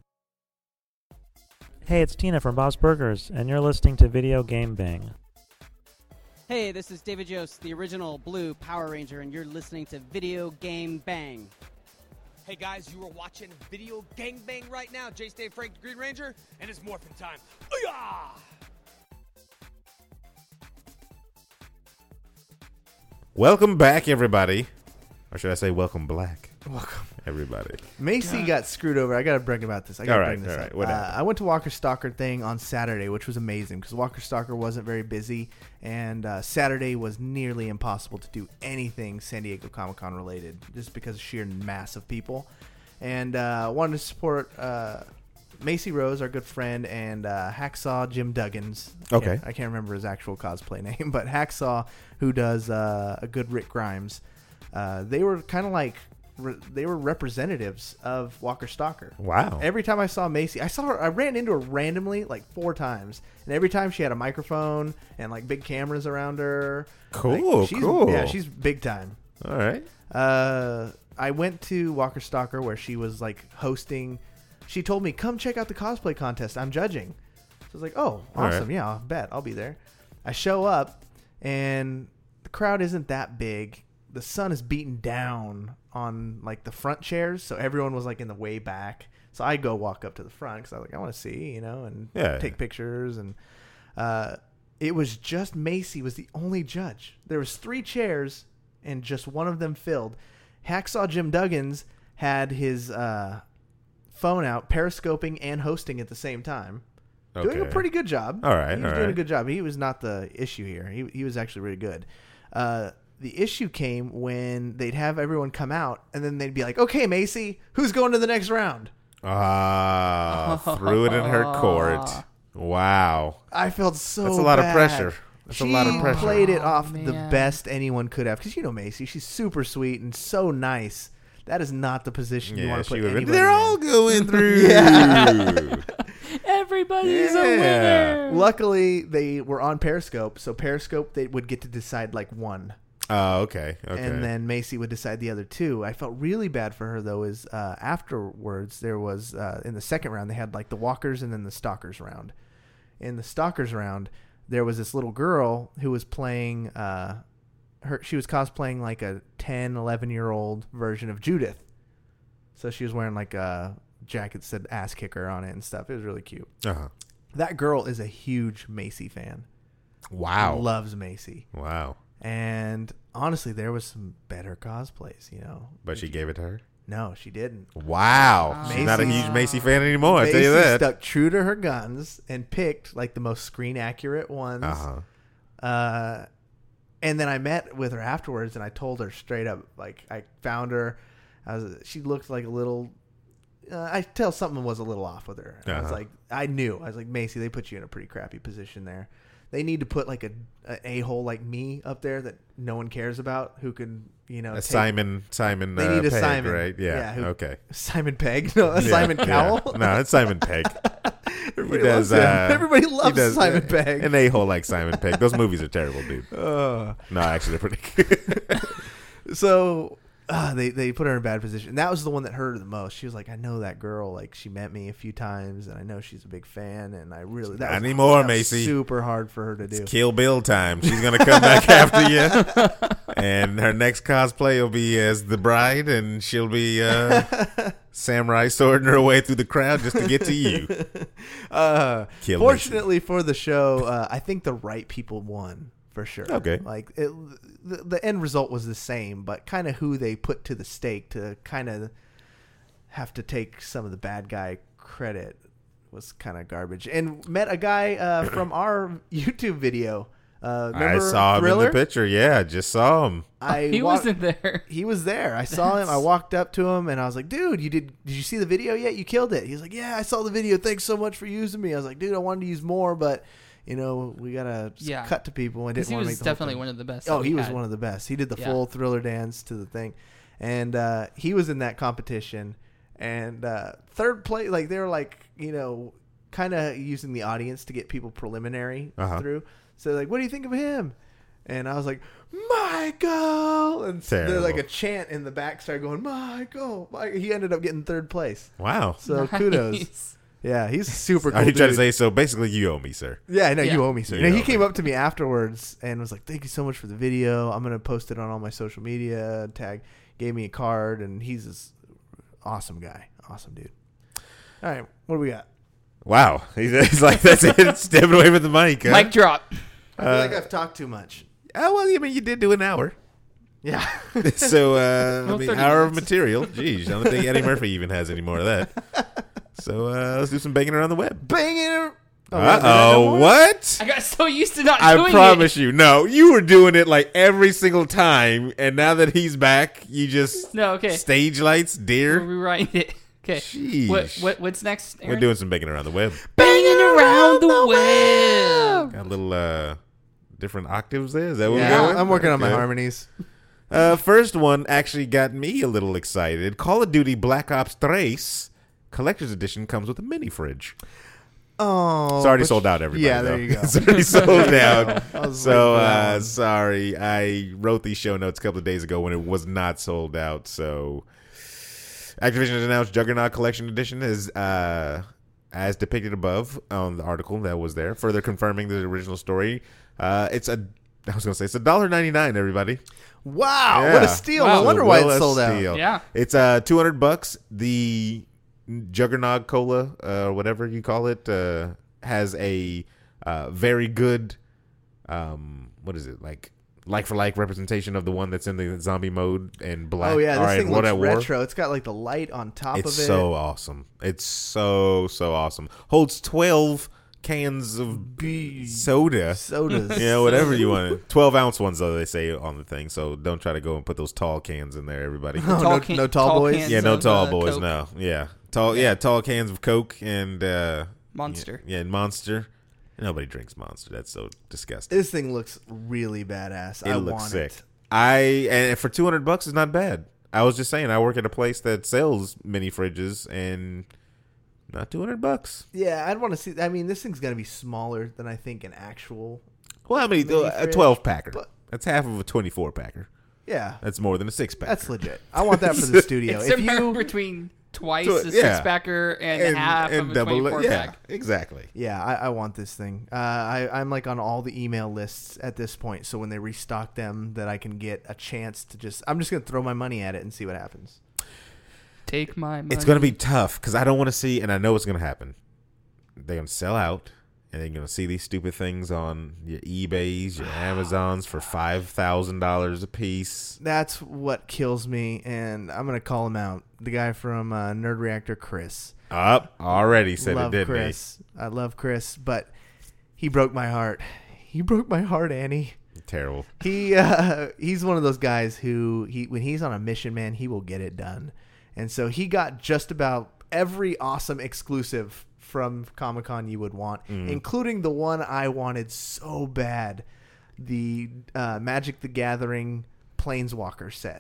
Hey, it's Tina from Bob's Burgers, and you're listening to Video Game Bang. Hey, this is David Yost, the original Blue Power Ranger, and you're listening to Video Game Bang. Hey guys, you are watching Video Gangbang right now. Jace Dave Frank, the Green Ranger, and it's morphin' time. Ooh-yah! Welcome back, everybody. Or should I say welcome black, Welcome. everybody. Macy got screwed over. I got to bring about this. I got to All right, bring this all right. up. What Uh, happened? I went to Walker Stalker thing on Saturday, which was amazing because Walker Stalker wasn't very busy, and uh, Saturday was nearly impossible to do anything San Diego Comic-Con related just because of sheer mass of people. And uh, wanted to support uh, Macy Rose, our good friend, and uh, Hacksaw Jim Duggins. I Okay. can't- I can't remember his actual cosplay name, but Hacksaw, who does uh, a good Rick Grimes. Uh, they were kind of like re- they were representatives of Walker Stalker. Wow. Every time I saw Macy, I saw her. I ran into her randomly like four times, and every time she had a microphone and like big cameras around her. Cool, Like, she's, cool. Yeah, she's big time. All right. Uh, I went to Walker Stalker where she was like hosting. She told me, "Come check out the cosplay contest. I'm judging." So I was like, "Oh, All right. awesome! Yeah, I'll bet I'll be there." I show up, and the crowd isn't that big. The sun is beaten down on like the front chairs, so everyone was like in the way back. So I go walk up to the front because I was like, I want to see, you know, and Yeah. take pictures. And uh, it was just Macy was the only judge. There was three chairs, and just one of them filled. Hacksaw Jim Duggins had his uh, phone out, periscoping and hosting at the same time. Doing a Okay. pretty good job. All right, He was all doing a right. good job. He was not the issue here. He he was actually really good. Uh, the issue came when they'd have everyone come out, and then they'd be like, "Okay, Macy, who's going to the next round?" Ah, threw it in her court. Wow. I felt so That's a lot of bad. pressure. That's she a lot of pressure. played it Oh, off the man. best anyone could have. Because you know Macy, she's super sweet and so nice. That is not the position you Yeah, want to she put would have anybody been. They're in. all going through. Yeah. Everybody's Yeah. a winner. Luckily, they were on Periscope, so Periscope they would get to decide like one. Oh, okay. Okay. And then Macy would decide the other two. I felt really bad for her though. Is uh, afterwards there was uh, in the second round they had like the walkers and then the stalkers round. In the stalkers round, there was this little girl who was playing. Uh, her she was cosplaying like a ten, eleven year old version of Judith. So she was wearing like a jacket that said "ass kicker" on it and stuff. It was really cute. uh-huh. That girl is a huge Macy fan. Wow. Loves Macy. Wow. And honestly, there was some better cosplays, you know. But she gave it to her? No, she didn't. Wow. She's not a Macy's- huge Macy fan anymore, I Macy tell you that. stuck true to her guns and picked like the most screen accurate ones. Uh-huh. Uh, and then I met with her afterwards, and I told her straight up, like I found her. I was, she looked like a little. Uh, I tell something was a little off with her. I was Uh-huh. like, I knew. I was like, Macy, they put you in a pretty crappy position there. They need to put like a, a a-hole like me up there that no one cares about, who can, you know, A take- Simon, Simon They uh, need a Pegg, Simon, right? Yeah. yeah, who- okay. Simon Pegg, no, a Yeah, Simon yeah. Cowell. No, it's Simon Pegg. Everybody does, loves him. uh, Everybody he loves does, Simon uh, Pegg. An a-hole like Simon Pegg. Those movies are terrible, dude. Uh, No, actually, they're pretty good. so uh, they they put her in a bad position. And that was the one that hurt her the most. She was like, I know that girl. Like, she met me a few times, and I know she's a big fan. And I really that Not was, anymore, that was Macy. super hard for her to do. It's Kill Bill time. She's gonna come back after you, and her next cosplay will be as the bride, and she'll be uh, samurai swording her way through the crowd just to get to you. Uh, Kill fortunately for the show, uh, I think the right people won for sure. Okay. Like it, the, the end result was the same, but kind of who they put to the stake to kind of have to take some of the bad guy credit was kind of garbage. And met a guy uh, from our YouTube video. Uh, I remember saw him Thriller? in the picture. Yeah, I just saw him. I he walked- wasn't there. He was there. I saw him. I walked up to him and I was like, "Dude, you did? Did you see the video yet? You killed it." He's like, "Yeah, I saw the video. Thanks so much for using me." I was like, "Dude, I wanted to use more, but you know, we gotta s- Yeah. cut to people." And 'Cause didn't he want to was make the whole definitely thing. one of the best Oh, that he we was had. one of the best. He did the Yeah. full Thriller dance to the thing, and uh, he was in that competition. And uh, third place, like they were like, you know, kind of using the audience to get people preliminary Uh-huh. through. So like, what do you think of him? And I was like, Michael, and Terrible. there's like a chant in the back started going, Michael, Michael. He ended up getting third place. Wow. So Nice. kudos. Yeah, he's a super cool. Are you trying to dude. say so? Basically, you owe me, sir. Yeah, no, Yeah. you owe me, sir. You And he owe came me. up to me afterwards and was like, "Thank you so much for the video. I'm gonna post it on all my social media." Tag gave me a card, and he's this awesome guy, awesome dude. All right, what do we got? Wow. He's, he's like, that's it. Stepping away from the mic. Huh? Mic drop. I feel like I've talked too much. Oh, well, I mean, you did do an hour. Yeah. So, uh, I Well, mean, thirty hour of minutes. material. Jeez, I don't think Eddie Murphy even has any more of that. So, uh, let's do some banging around the web. Banging it. Uh oh, what? I got so used to not I doing promise it. you, no, you were doing it like every single time, and now that he's back, you just No, okay. stage lights, We'll dear. rewrite it. Okay. Sheesh. What, what what's next? Aaron? We're doing some banging around the web. banging around the web. Got a little uh, different octaves there. Is that what we're Yeah, going? I'm working on my Okay. harmonies. Uh, first one actually got me a little excited. Call of Duty Black Ops three Collector's Edition comes with a mini fridge. Oh, It's already but- sold out, everybody. Yeah, there though. you go. It's already sold out. I was So, waiting for that uh, one. sorry. I wrote these show notes a couple of days ago when it was not sold out. So, Activision has announced Juggernaut Collection Edition is uh, as depicted above on the article that was there, further confirming the original story. Uh, it's a, I was going to say, it's a one dollar ninety-nine, everybody. Wow, Yeah. what a steal! Wow. No wonder why Well, it's a sold out. steal. Yeah. It's uh two hundred bucks. The Juggernaut Cola, uh, whatever you call it, uh, has a uh, very good, um, what is it like, like for like representation of the one that's in the zombie mode and black. Oh yeah, All this right, thing World looks at War. retro. It's got like the light on top It's of it. so awesome. It's so so awesome. Holds twelve cans of B- soda. sodas. Yeah, whatever you want. Twelve ounce ones though they say on the thing. So don't try to go and put those tall cans in there, everybody. Oh, Tall no, can- no tall, tall boys. cans. Yeah, no of, tall uh, boys. Coke. No, yeah, tall. Yeah, tall cans of Coke and uh, Monster. Yeah, yeah, and Monster. Nobody drinks Monster. That's so disgusting. This thing looks really badass. It I looks want sick. it. I and for two hundred bucks is not bad. I was just saying, I work at a place that sells mini fridges and not two hundred bucks. Yeah, I'd want to see. I mean, this thing's gonna be smaller than I think an actual. Well, I mean, Mini a fridge, twelve packer. but- That's half of a twenty-four packer. Yeah, That's more than a six packer. that's legit. I want that for the studio. It's If somewhere you, between twice So, a yeah. six packer and, half of a twenty-four yeah, pack. exactly. yeah, I, I want this thing. Uh, I, I'm like on all the email lists at this point, so when they restock them, that I can get a chance to just. I'm just gonna throw my money at it and see what happens. Take my money. It's going to be tough because I don't want to see, and I know it's going to happen. They're going to sell out, and they're going to see these stupid things on your eBays, your Amazons for five thousand dollars a piece. That's what kills me, and I'm gonna call him out. The guy from uh, Nerd Reactor, Chris. Up, already said love it, didn't Chris. I love Chris, but he broke my heart. He broke my heart, Annie. he? Terrible. He uh, he's one of those guys who he when he's on a mission, man, he will get it done. And so he got just about every awesome exclusive from Comic-Con you would want, including the one I wanted so bad, the uh, Magic the Gathering Planeswalker set.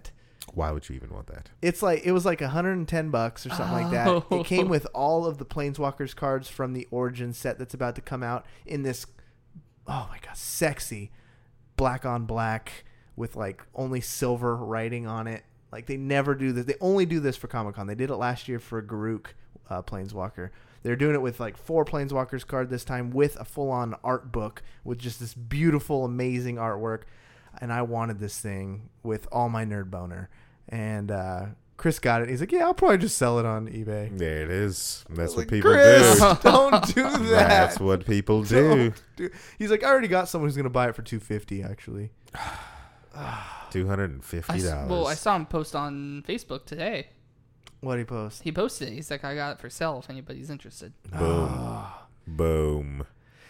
Why would you even want that? It's like it was like one hundred ten bucks or something like that. Oh. It came with all of the Planeswalkers cards from the Origin set that's about to come out in this, oh my god, sexy black on black with like only silver writing on it. Like they never do this. They only do this for Comic-Con. They did it last year for Garruk uh, Planeswalker. They're doing it with like four Planeswalkers card this time with a full-on art book with just this beautiful, amazing artwork. And I wanted this thing with all my nerd boner. And uh, Chris got it. He's like, yeah, I'll probably just sell it on eBay. There it is. That's what Like, people Chris, do. don't do that. That's what people do. Don't do- He's like, I already got someone who's going to buy it for two hundred fifty dollars, actually. Two hundred and I, fifty s- dollars. well, I saw him post on Facebook today. What did he post? He posted it. He's like, I got it for sale if anybody's interested. Boom. Boom.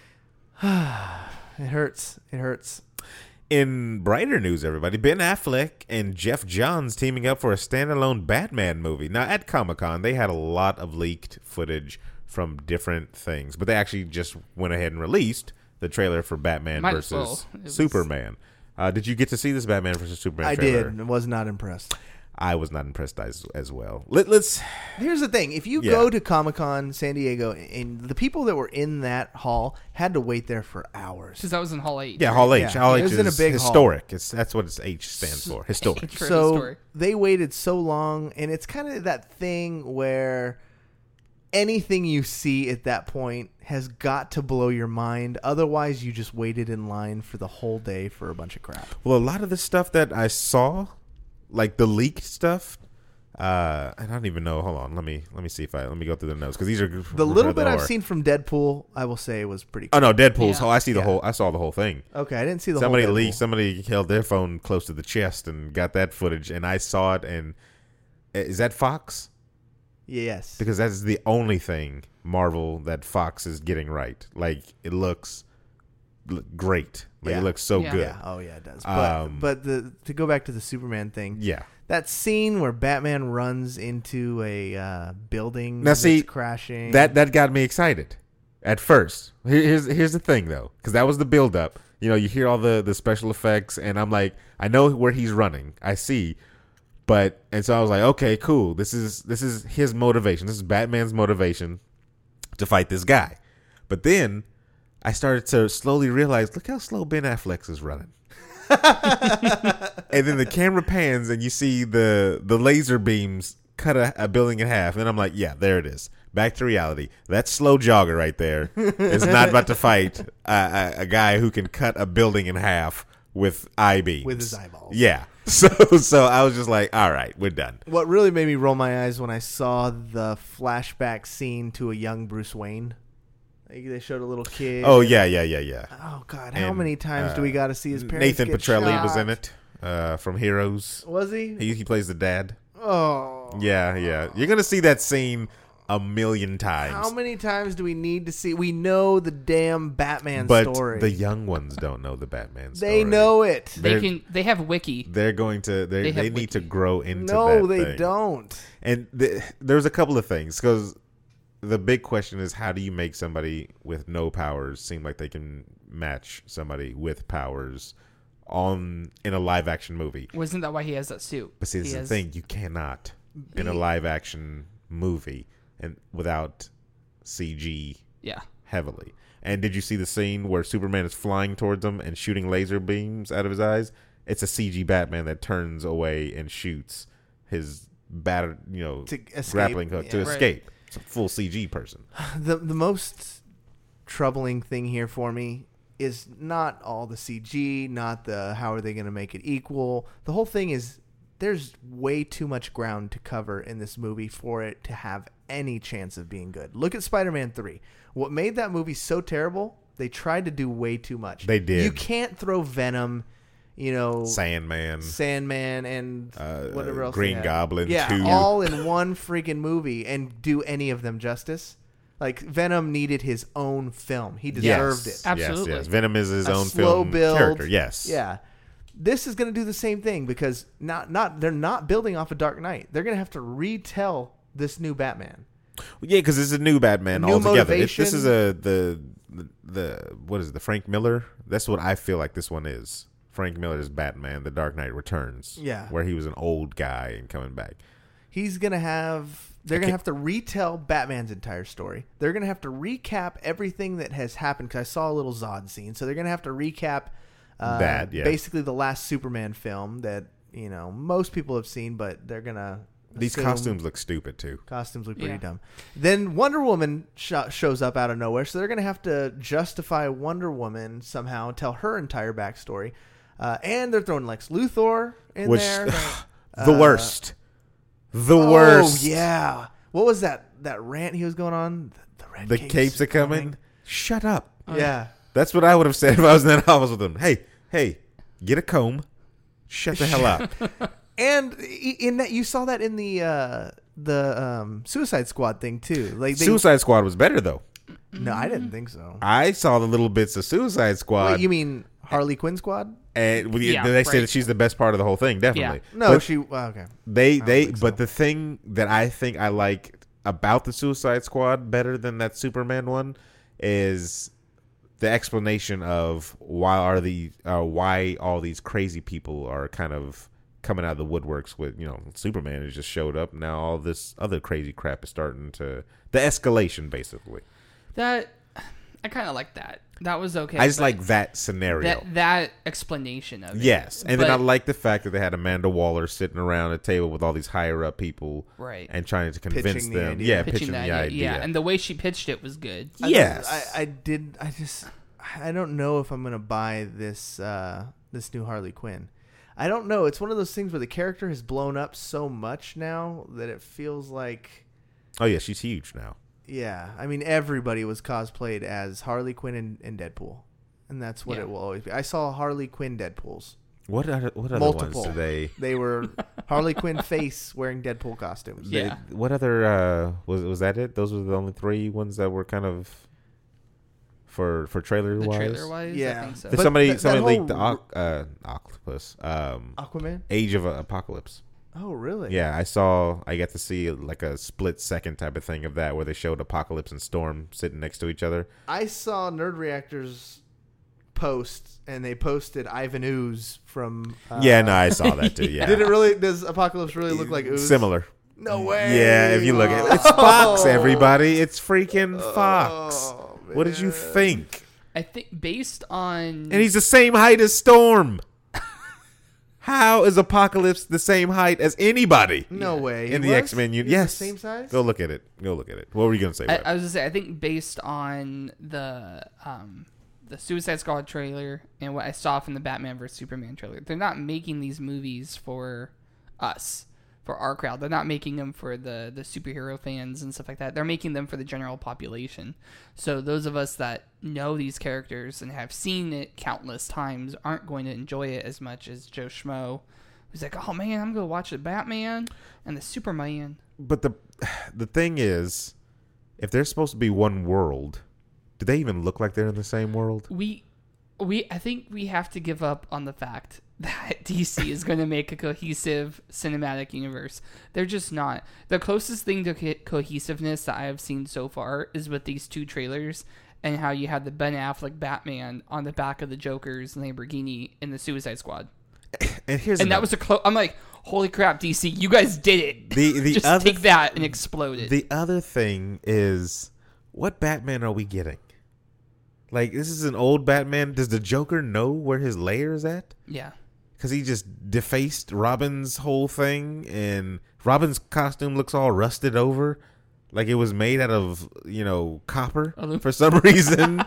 It hurts. It hurts. In brighter news, everybody, Ben Affleck and Jeff Johns teaming up for a standalone Batman movie. Now, at Comic-Con, they had a lot of leaked footage from different things, but they actually just went ahead and released the trailer for Batman Might as well. versus It was- Superman. Uh, did you get to see this Batman versus Superman I trailer? did. and was not impressed. I was not impressed as, as well. Let, let's... Here's the thing. If you Yeah. go to Comic-Con San Diego, and the people that were in that hall had to wait there for hours. Because that was in Hall eight. Yeah, Hall H. Yeah. Hall It H was is in a big hall. historic. It's, that's what its H stands for. Historic. For So historic. they waited so long, and it's kind of that thing where anything you see at that point has got to blow your mind. Otherwise, you just waited in line for the whole day for a bunch of crap. Well, a lot of the stuff that I saw, like the leaked stuff, uh, I don't even know. Hold on, let me let me see if I let me go through the notes because these are The little bit I've or- seen from Deadpool, I will say was pretty Oh cool. no, Deadpool's. Yeah. Oh, I see the Yeah. whole. I saw the whole thing. Okay, I didn't see the Somebody whole leaked. Deadpool. Somebody held their phone close to the chest and got that footage, and I saw it. And is that Fox? Yes. Because that's the only thing Marvel that Fox is getting right. Like it looks l- great. Like Yeah. it looks so Yeah. good. Yeah. Oh yeah, it does. But Um, but the to go back to the Superman thing. Yeah. That scene where Batman runs into a uh, building Now, that's see, crashing. That that got me excited at first. Here- Here's here's the thing though, because that was the build up. You know, you hear all the the special effects, and I'm like, I know where he's running. I see, but and so I was like, okay, cool. This is this is his motivation. This is Batman's motivation to fight this guy. But then I started to slowly realize, look how slow Ben Affleck is running. And then the camera pans and you see the the laser beams cut a, a building in half. And I'm like, yeah, there it is. Back to reality. That slow jogger right there is not about to fight a, a, a guy who can cut a building in half with eye beams. With his eyeballs. Yeah. So so I was just like, all right, we're done. What really made me roll my eyes when I saw the flashback scene to a young Bruce Wayne. Like, they showed a little kid. Oh, yeah, yeah, yeah, yeah. Oh God! How And, many times do uh, we got to see his parents? Nathan get Petrelli was shot? in it uh, from Heroes. Was he? He he plays the dad. Oh. Yeah, yeah. You're gonna see that scene a million times. How many times do we need to see? We know the damn Batman but story. the young ones don't know the Batman story. They know it. They They're- can. They have wiki. They're going to. They They they, have need to wiki. grow into. No, that they thing. don't. And th- there's a couple of things because the big question is how do you make somebody with no powers seem like they can match somebody with powers on in a live action movie? Wasn't that why he has that suit? But see, He this is the has- thing: you cannot in a Be- live action movie and without C G Yeah. heavily. And did you see the scene where Superman is flying towards him and shooting laser beams out of his eyes? It's a C G Batman that turns away and shoots his battered, you know, To escape, grappling hook to yeah. Right. escape. It's a full C G person. The the most troubling thing here for me is not all the C G, not the how are they going to make it equal. The whole thing is there's way too much ground to cover in this movie for it to have any chance of being good. Look at Spider-Man three. What made that movie so terrible? They tried to do way too much. They did. You can't throw Venom, you know, Sandman. Sandman and Uh, whatever else. Green they had. Goblin yeah, two. all in one freaking movie and do any of them justice. Like Venom needed his own film. He deserved yes. it. Absolutely. Yes, yes. Venom is his A own slow film build. character. Yes. Yeah. This is going to do the same thing because not not they're not building off of Dark Knight. They're going to have to retell this new Batman. Yeah, because it's a new Batman New altogether. It, this motivation. is a the, the the what is it, the Frank Miller? That's what I feel like this one is. Frank Miller's Batman: The Dark Knight Returns. Yeah. where he was an old guy and coming back. He's gonna have. They're I gonna can't- have to retell Batman's entire story. They're gonna have to recap everything that has happened. Because I saw a little Zod scene, so they're gonna have to recap uh, That, yeah. basically the last Superman film that you know most people have seen, but they're gonna. These assume- costumes look stupid too. Costumes look pretty Yeah. dumb. Then Wonder Woman sh- shows up out of nowhere, so they're going to have to justify Wonder Woman somehow, tell her entire backstory. Uh, and they're throwing Lex Luthor in Which there. the Uh, worst, the oh, worst. yeah. What was that that rant he was going on? The, the red The capes, capes are coming. Shut up. Yeah. That's what I would have said if I was in that office with them. Hey, hey, get a comb. Shut the hell up. And i- in that, you saw that in the uh, the um, Suicide Squad thing too. Like they, Suicide Squad was better though. No, I didn't think so. I saw the little bits of Suicide Squad. Wait, you mean Harley Quinn Squad? And well, Yeah, they say right. that she's the best part of the whole thing, definitely. No, But she. Well, okay. They don't they think so. but the thing that I think I like about the Suicide Squad better than that Superman one is the explanation of why are the uh, why all these crazy people are kind of coming out of the woodworks with, you know, Superman has just showed up, now all this other crazy crap is starting to the escalation basically. That I kind of like that. That was okay. I just but like that scenario. that that explanation of it. Yes, and then I But- like the fact that they had Amanda Waller sitting around a table with all these higher up people, Right. and trying to convince Pitching the them. idea. Yeah, pitching, pitching, the the idea. Yeah, and the way she pitched it was good. I yes, don't- I, I did. I just. I don't know if I'm gonna buy this. Uh, this new Harley Quinn. I don't know. It's one of those things where the character has blown up so much now that it feels like. oh yeah, she's huge now. Yeah, I mean everybody was cosplayed as Harley Quinn and, and Deadpool, and that's what Yeah. it will always be. I saw Harley Quinn Deadpools. What other what other Multiple. ones do they? They were Harley Quinn face wearing Deadpool costumes. Yeah. they- what other uh, was was that it? Those were the only three ones that were kind of for for trailer The wise. trailer wise, Yeah. I think so. Did But somebody that- that somebody whole leaked the r- oc- uh, octopus um, Aquaman. Age of Apocalypse. Oh, really? Yeah, I saw. I got to see like a split second type of thing of that where they showed Apocalypse and Storm sitting next to each other. I saw Nerd Reactors post, and they posted Ivan Ooze from. Uh, yeah, no, I saw that too. Yeah, Did it really? Does Apocalypse really look like Ooze? similar? No way. Yeah, if you look at it, it's Fox. Everybody, it's freaking Fox. Oh, What did you man. think? I think based on And he's the same height as Storm. How is Apocalypse the same height as anybody No way. He in the was? X Men He universe? was Yes, the same size. Go look at it. Go look at it. What were you gonna say? I, Webb? I was gonna say I think based on the um the Suicide Squad trailer and what I saw from the Batman versus Superman trailer, they're not making these movies for us, for our crowd. They're not making them for the the superhero fans and stuff like that. They're making them for the general population. So those of us that know these characters and have seen it countless times aren't going to enjoy it as much as Joe Schmo, who's like, "Oh man, I'm gonna watch the Batman and the Superman." But the the thing is, if they're supposed to be one world, do they even look like they're in the same world? we we I think we have to give up on the fact that D C is going to make a cohesive cinematic universe. They're just not. The closest thing to co- cohesiveness that I have seen so far is with these two trailers and how you had the Ben Affleck Batman on the back of the Joker's Lamborghini in the Suicide Squad. And here's And that another- was a close. I'm like, holy crap, D C, you guys did it. The- the just other take that and explode it. The other thing is, what Batman are we getting? Like, this is an old Batman. Does the Joker know where his lair is at? yeah. Because he just defaced Robin's whole thing, and Robin's costume looks all rusted over, like it was made out of, you know, copper Alu- for some reason.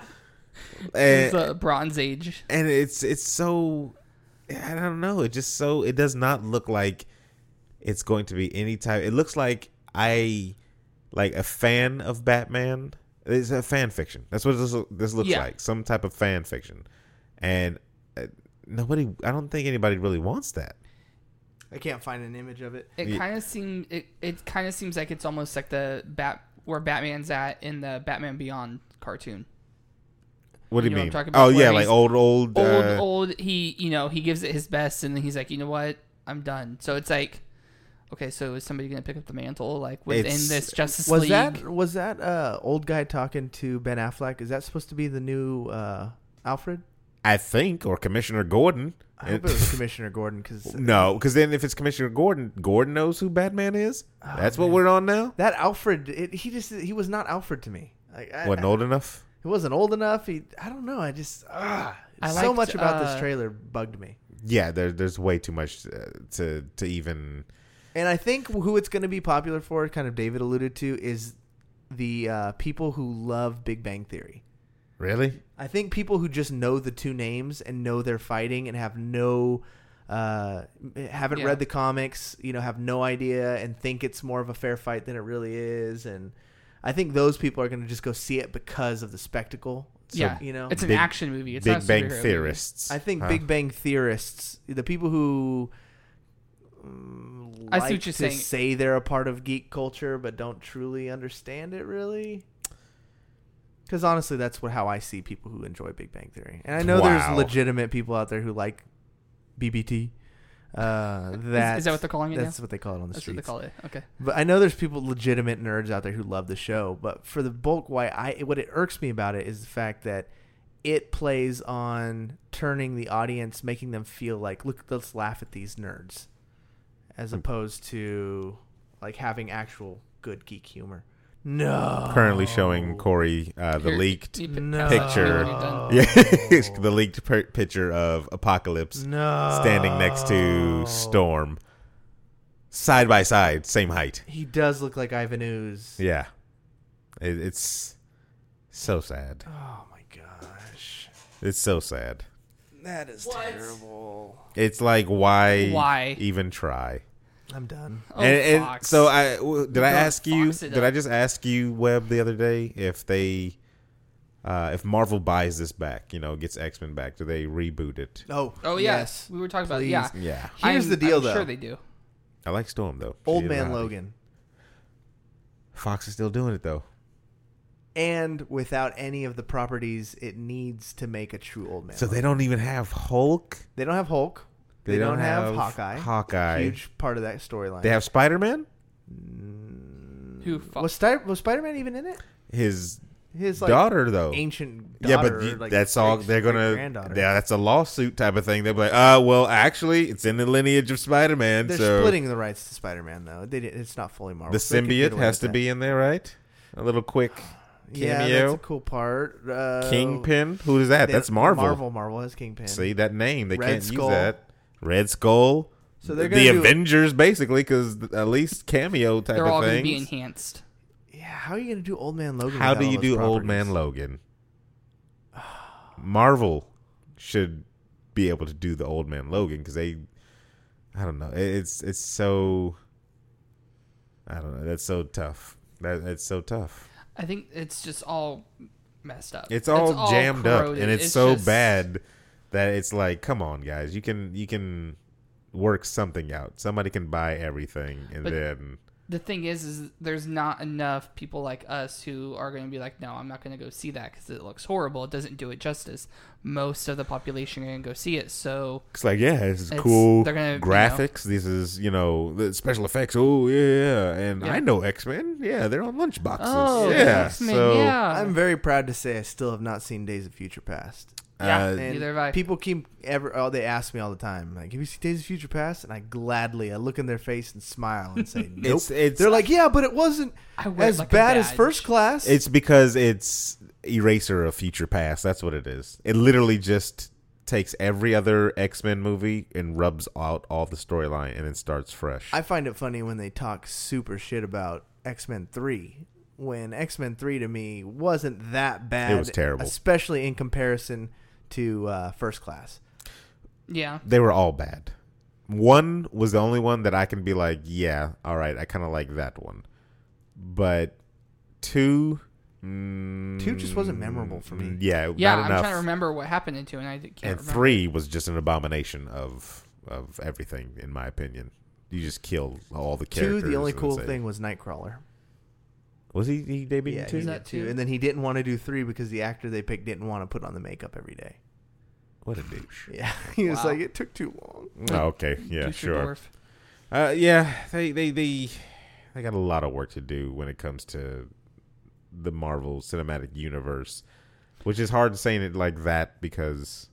It's and, the Bronze Age. and it's it's so, I don't know. It just so it does not look like it's going to be any type. It looks like I like a fan of Batman. It's a fan fiction. That's what this this looks Yeah. like. Some type of fan fiction, and uh, nobody. I don't think anybody really wants that. I can't find an image of it. It Yeah. kind of seems it, it kind of seems like it's almost like the bat where Batman's at in the Batman Beyond cartoon. What do you, You know what mean? I'm talking about? Oh Where yeah, like he's old old Old uh, old he you know he gives it his best and then he's like, you know what, I'm done. So it's like, okay, so is somebody gonna pick up the mantle like within It's- this Justice Was League? that was that uh, old guy talking to Ben Affleck? Is that supposed to be the new uh, Alfred? I think, or Commissioner Gordon. I hope it was Commissioner Gordon because No, because then if it's Commissioner Gordon, Gordon knows who Batman is. Oh, That's what man. we're on now. that Alfred, it, he just he was not Alfred to me. Like, I, Wasn't I, old enough. He wasn't old enough. He I don't know. I just ah, I so liked, much about uh, this trailer bugged me. Yeah, there, there's way too much uh, to to even. And I think who it's going to be popular for, kind of David alluded to, is the uh, people who love Big Bang Theory. Really? I think people who just know the two names and know they're fighting and have no, uh, haven't Yeah. read the comics, you know, have no idea and think it's more of a fair fight than it really is. And I think those people are going to just go see it because of the spectacle. So, yeah, you know, it's an Big- action movie. It's Big not a Bang superhero movie. theorists. I think huh? Big Bang theorists, the people who um, I see like what you're to saying. say they're a part of geek culture but don't truly understand it really. Because honestly, that's what how I see people who enjoy Big Bang Theory. And I know Wow. there's legitimate people out there who like B B T. Uh, that, Is, is that what they're calling it That's now? what they call it on the That's what streets. they call it. Okay. But I know there's people, legitimate nerds out there who love the show. But for the bulk, why I what it irks me about it is the fact that it plays on turning the audience, making them feel like, look, let's laugh at these nerds, as opposed to like having actual good geek humor. No. Currently showing Corey uh, the Here, leaked you put- No. picture. When you're done. Yeah, the leaked per- picture of Apocalypse No. standing next to Storm, side by side, same height. He does look like Ivan Ooze. Yeah, it, it's so sad. Oh my gosh. It's so sad. That is terrible. It's like why Why? even try? I'm done. Oh, and, and Fox. so I w- did. I Don't ask you? Fox it Did I up. just ask you, Webb, the other day if they, uh, if Marvel buys this back, you know, gets X-Men back, do they reboot it? Oh, Oh yeah, yes. we were talking about it. Please. Yeah. Yeah, Here's I'm- the deal, I'm though. Sure they do. I like Storm though. She Old is Man hottie. Logan. Fox is still doing it though. And without any of the properties it needs to make a true Old Man So Logan. they don't even have Hulk. They don't have Hulk. They, They don't, don't have, have Hawkeye. Hawkeye. Huge part of that storyline. They have Spider-Man. Who? Fo- was, Sty- was Spider-Man even in it? His His like daughter though. ancient Yeah, daughter. but you, like, that's all great- they're gonna. great-granddaughter. Yeah, that's a lawsuit type of thing. They'll be like, uh, well, actually, it's in the lineage of Spider-Man. They're so splitting the rights to Spider-Man though. They did, it's not fully Marvel. the so they could get symbiote away has with to that. be in there, right? A little quick Yeah, cameo. that's a cool part. Uh, Kingpin. Who is that? they- That's Marvel. Marvel. Marvel has Kingpin. See that name? They Red can't Skull. use that. Red Skull. So they're the gonna do- Avengers, basically, because at least cameo type They're of all going to things. be enhanced. Yeah, how are you gonna do Old Man Logan? How without do all you those do Old properties? Man Logan? Marvel should be able to do the Old Man Logan because they, I don't know, it- it's it's so, I don't know, that's so tough. That it's so tough. I think it's just all messed up. It's all jammed up, corroded. and it's, so just- bad that it's like, come on, guys, you can you can work something out. Somebody can buy everything, and But- then The thing is, is there's not enough people like us who are going to be like, no, I'm not going to go see that because it looks horrible. It doesn't do it justice. Most of the population are going to go see it. So it's like, yeah, this is It's- cool they're gonna, you know- graphics. This is, you know, the special effects. Oh yeah, yeah. and Yeah. I know X Men. Yeah, they're on lunch boxes. oh, yeah, X-Men, so yeah. I'm very proud to say I still have not seen Days of Future Past. Yeah, uh, And neither have I. people keep ever. Oh, they ask me all the time, like, "Have you seen Days of Future Past?" And I gladly, I look in their face and smile and say, "Nope." It's- it's- They're like, "Yeah, but it wasn't I wear it as like a bad as badge. First Class." it's because it's eraser of future past. That's what it is. It literally just takes every other X Men movie and rubs out all the storyline, and it starts fresh. I find it funny when they talk super shit about X Men Three. When X Men Three to me wasn't that bad. It was terrible. especially in comparison to uh, First Class. yeah. They were all bad. One was the only one that I can be like, yeah, all right, I kind of like that one. But two, mm, Two just wasn't memorable for me. Yeah, Yeah, not I'm enough. trying to remember what happened in two, and I can't and remember. three was just an abomination of of everything, in my opinion. You just killed all the Two, characters. the only and cool say- thing was Nightcrawler. was he he debuted Yeah, in two? he that did two, two? and then he didn't want to do three because the actor they picked didn't want to put on the makeup every day. What a douche. Yeah, he was Wow. like, it took too long. Oh, okay, yeah, Douche sure. dwarf. Uh, yeah, they, they they they got a lot of work to do when it comes to the Marvel Cinematic Universe, which is hard saying it like that because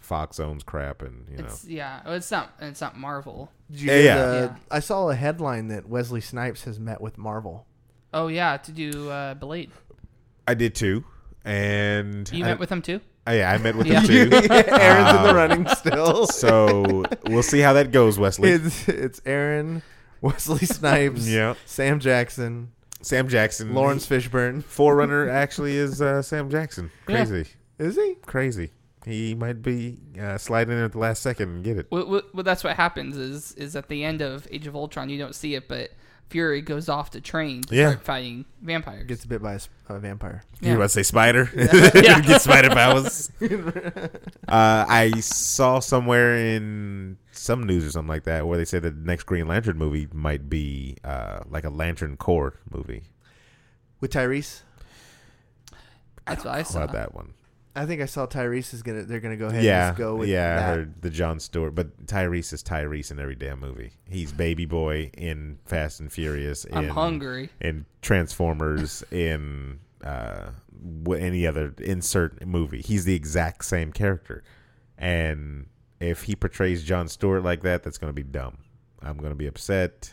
Fox owns crap, and you know. It's, yeah, well, it's not. It's not Marvel. Did you Yeah, hear yeah. the- Yeah. I saw a headline that Wesley Snipes has met with Marvel. Oh yeah, to do uh, Blade. I did too, and You I, met with him too. oh, yeah, I met with Yeah. them too. Aaron's in the Um, running still. So we'll see how that goes, Wesley. It's, it's Aaron, Wesley Snipes, Yeah. Sam Jackson, Sam Jackson, Lawrence Fishburne. Forerunner actually is uh, Sam Jackson. Yeah. Crazy, Is he? crazy. He might be uh, sliding in at the last second and get it. Well, well, well, that's what happens. Is is at the end of Age of Ultron, you don't see it, but Fury goes off to train to Yeah. start fighting vampires. Gets bit by a, s- a vampire. You were about to say spider? Yeah. Get spider powers. uh, I saw somewhere in some news or something like that where they said that the next Green Lantern movie might be uh, like a Lantern Corps movie. With Tyrese? That's what I How saw. about that one? I think I saw Tyrese is gonna. They're gonna go ahead Yeah, and just go with yeah. I that. heard the John Stewart, but Tyrese is Tyrese in every damn movie. He's Baby Boy in Fast and Furious. I'm in, hungry. In Transformers. in uh, wh- any other insert movie, he's the exact same character. And if he portrays John Stewart like that, that's going to be dumb. I'm going to be upset.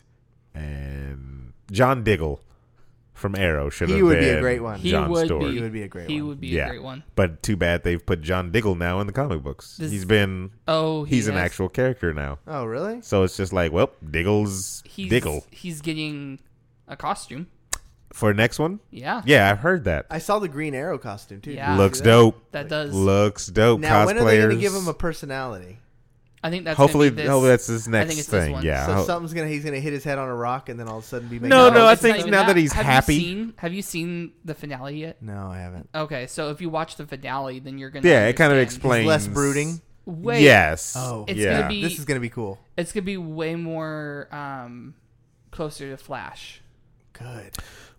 And John Diggle from Arrow should have He been would be a great one. He John would Stewart. be. He would be a great He one. would be Yeah. a great one. But too bad they've put John Diggle now in the comic books. Does- he's been Oh, he he's an has- actual character now. Oh, really? So it's just like, well, Diggle's He's, Diggle He's getting a costume. for next one. Yeah. Yeah, I've heard that. I saw the Green Arrow costume too. Did Yeah. you Looks see that? dope. That does. Looks dope. Now, Cosplayers. when are they going to give him a personality? I think that's hopefully, gonna be this, hopefully that's his I next think it's this thing. one. Yeah. So Ho- something's gonna he's gonna hit his head on a rock and then all of a sudden be making. No, no, I it's think not even now that he's have happy- You seen, have you seen the finale yet? No, I haven't. Okay, so if you watch the finale, then you're gonna. yeah, it kind of understand. explains. Less brooding. Way, Yes. Oh, It's yeah. gonna be. This is gonna be cool. It's gonna be way more um, closer to Flash. Good.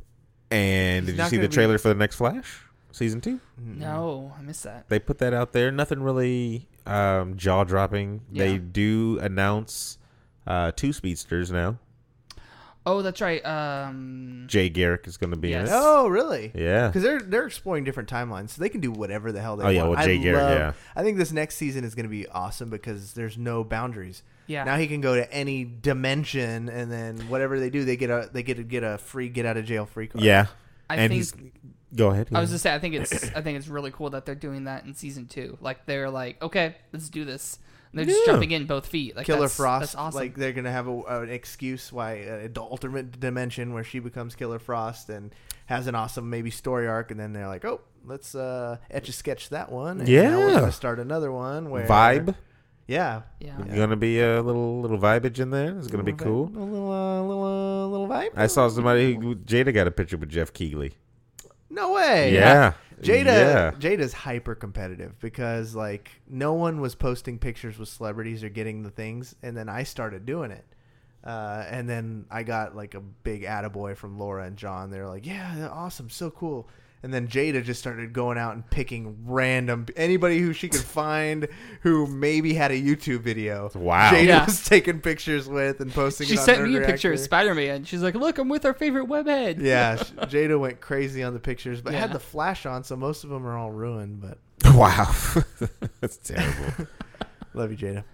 And He's did you not see the gonna be- trailer for the next Flash season two? No, I missed that. They put that out there. Nothing really um, jaw dropping. They Yeah. do announce uh, two speedsters now. Oh, that's right. Um, Jay Garrick is going to be Yes. in it. Oh, really? Yeah. Because they're they're exploring different timelines, so they can do whatever the hell they Oh, want. yeah, well, I Jay Garrick, love- yeah. I think this next season is going to be awesome because there's no boundaries. yeah. Now he can go to any dimension, and then whatever they do, they get a they get to get a free get out of jail free card. Yeah. I and think. he's. Go ahead. go I was ahead. just say I think it's I think it's really cool that they're doing that in season two. Like they're like, okay, let's do this. And they're just Yeah. jumping in both feet. Like Killer that's, Frost, That's awesome. like they're gonna have a, an excuse why uh, the alternate dimension where she becomes Killer Frost and has an awesome maybe story arc, and then they're like, oh, let's uh, etch a sketch that one. And now we're Yeah. gonna start another one where Vibe. Yeah, yeah. Yeah. Gonna be a little little vibage in there. It's gonna be Little cool. vibe- A little uh, little uh, little vibe. I saw somebody who Jada got a picture with Jeff Keighley. No way. Yeah. Jada Yeah. Jada's hyper competitive because like no one was posting pictures with celebrities or getting the things, and then I started doing it. Uh, and then I got like a big attaboy from Laura and John. They're like, yeah, awesome, so cool. And then Jada just started going out and picking random anybody who she could find who maybe had a YouTube video. Wow. Jada Yeah. was taking pictures with and posting She it on sent Nerd me a picture of Reactor. Spider-Man. She's like, look, I'm with our favorite webhead. Yeah, sh- Jada went crazy on the pictures, but Yeah. had the flash on, so most of them are all ruined. But Wow. That's terrible. love you, Jada.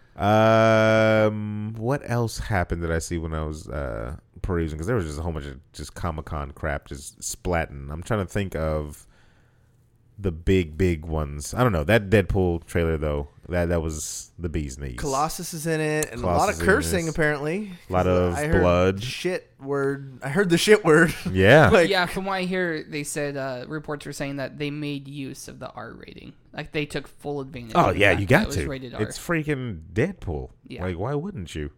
Um, what else happened that I see when I was uh, perusing? Because there was just a whole bunch of just Comic Con crap just splatting. I'm trying to think of the big, big ones. I don't know. That Deadpool trailer, though, that that was the bee's knees. Colossus is in it, and Colossus a lot of is in cursing this. apparently. A lot 'Cause, uh, of I heard blood. Shit word. I heard the shit word. Yeah. Like- yeah, from what I hear, they said uh, reports were saying that they made use of the R rating. Like they took full advantage. Oh of the yeah, fact you that got it was to. Rated R. It's freaking Deadpool. Yeah. Like, why wouldn't you?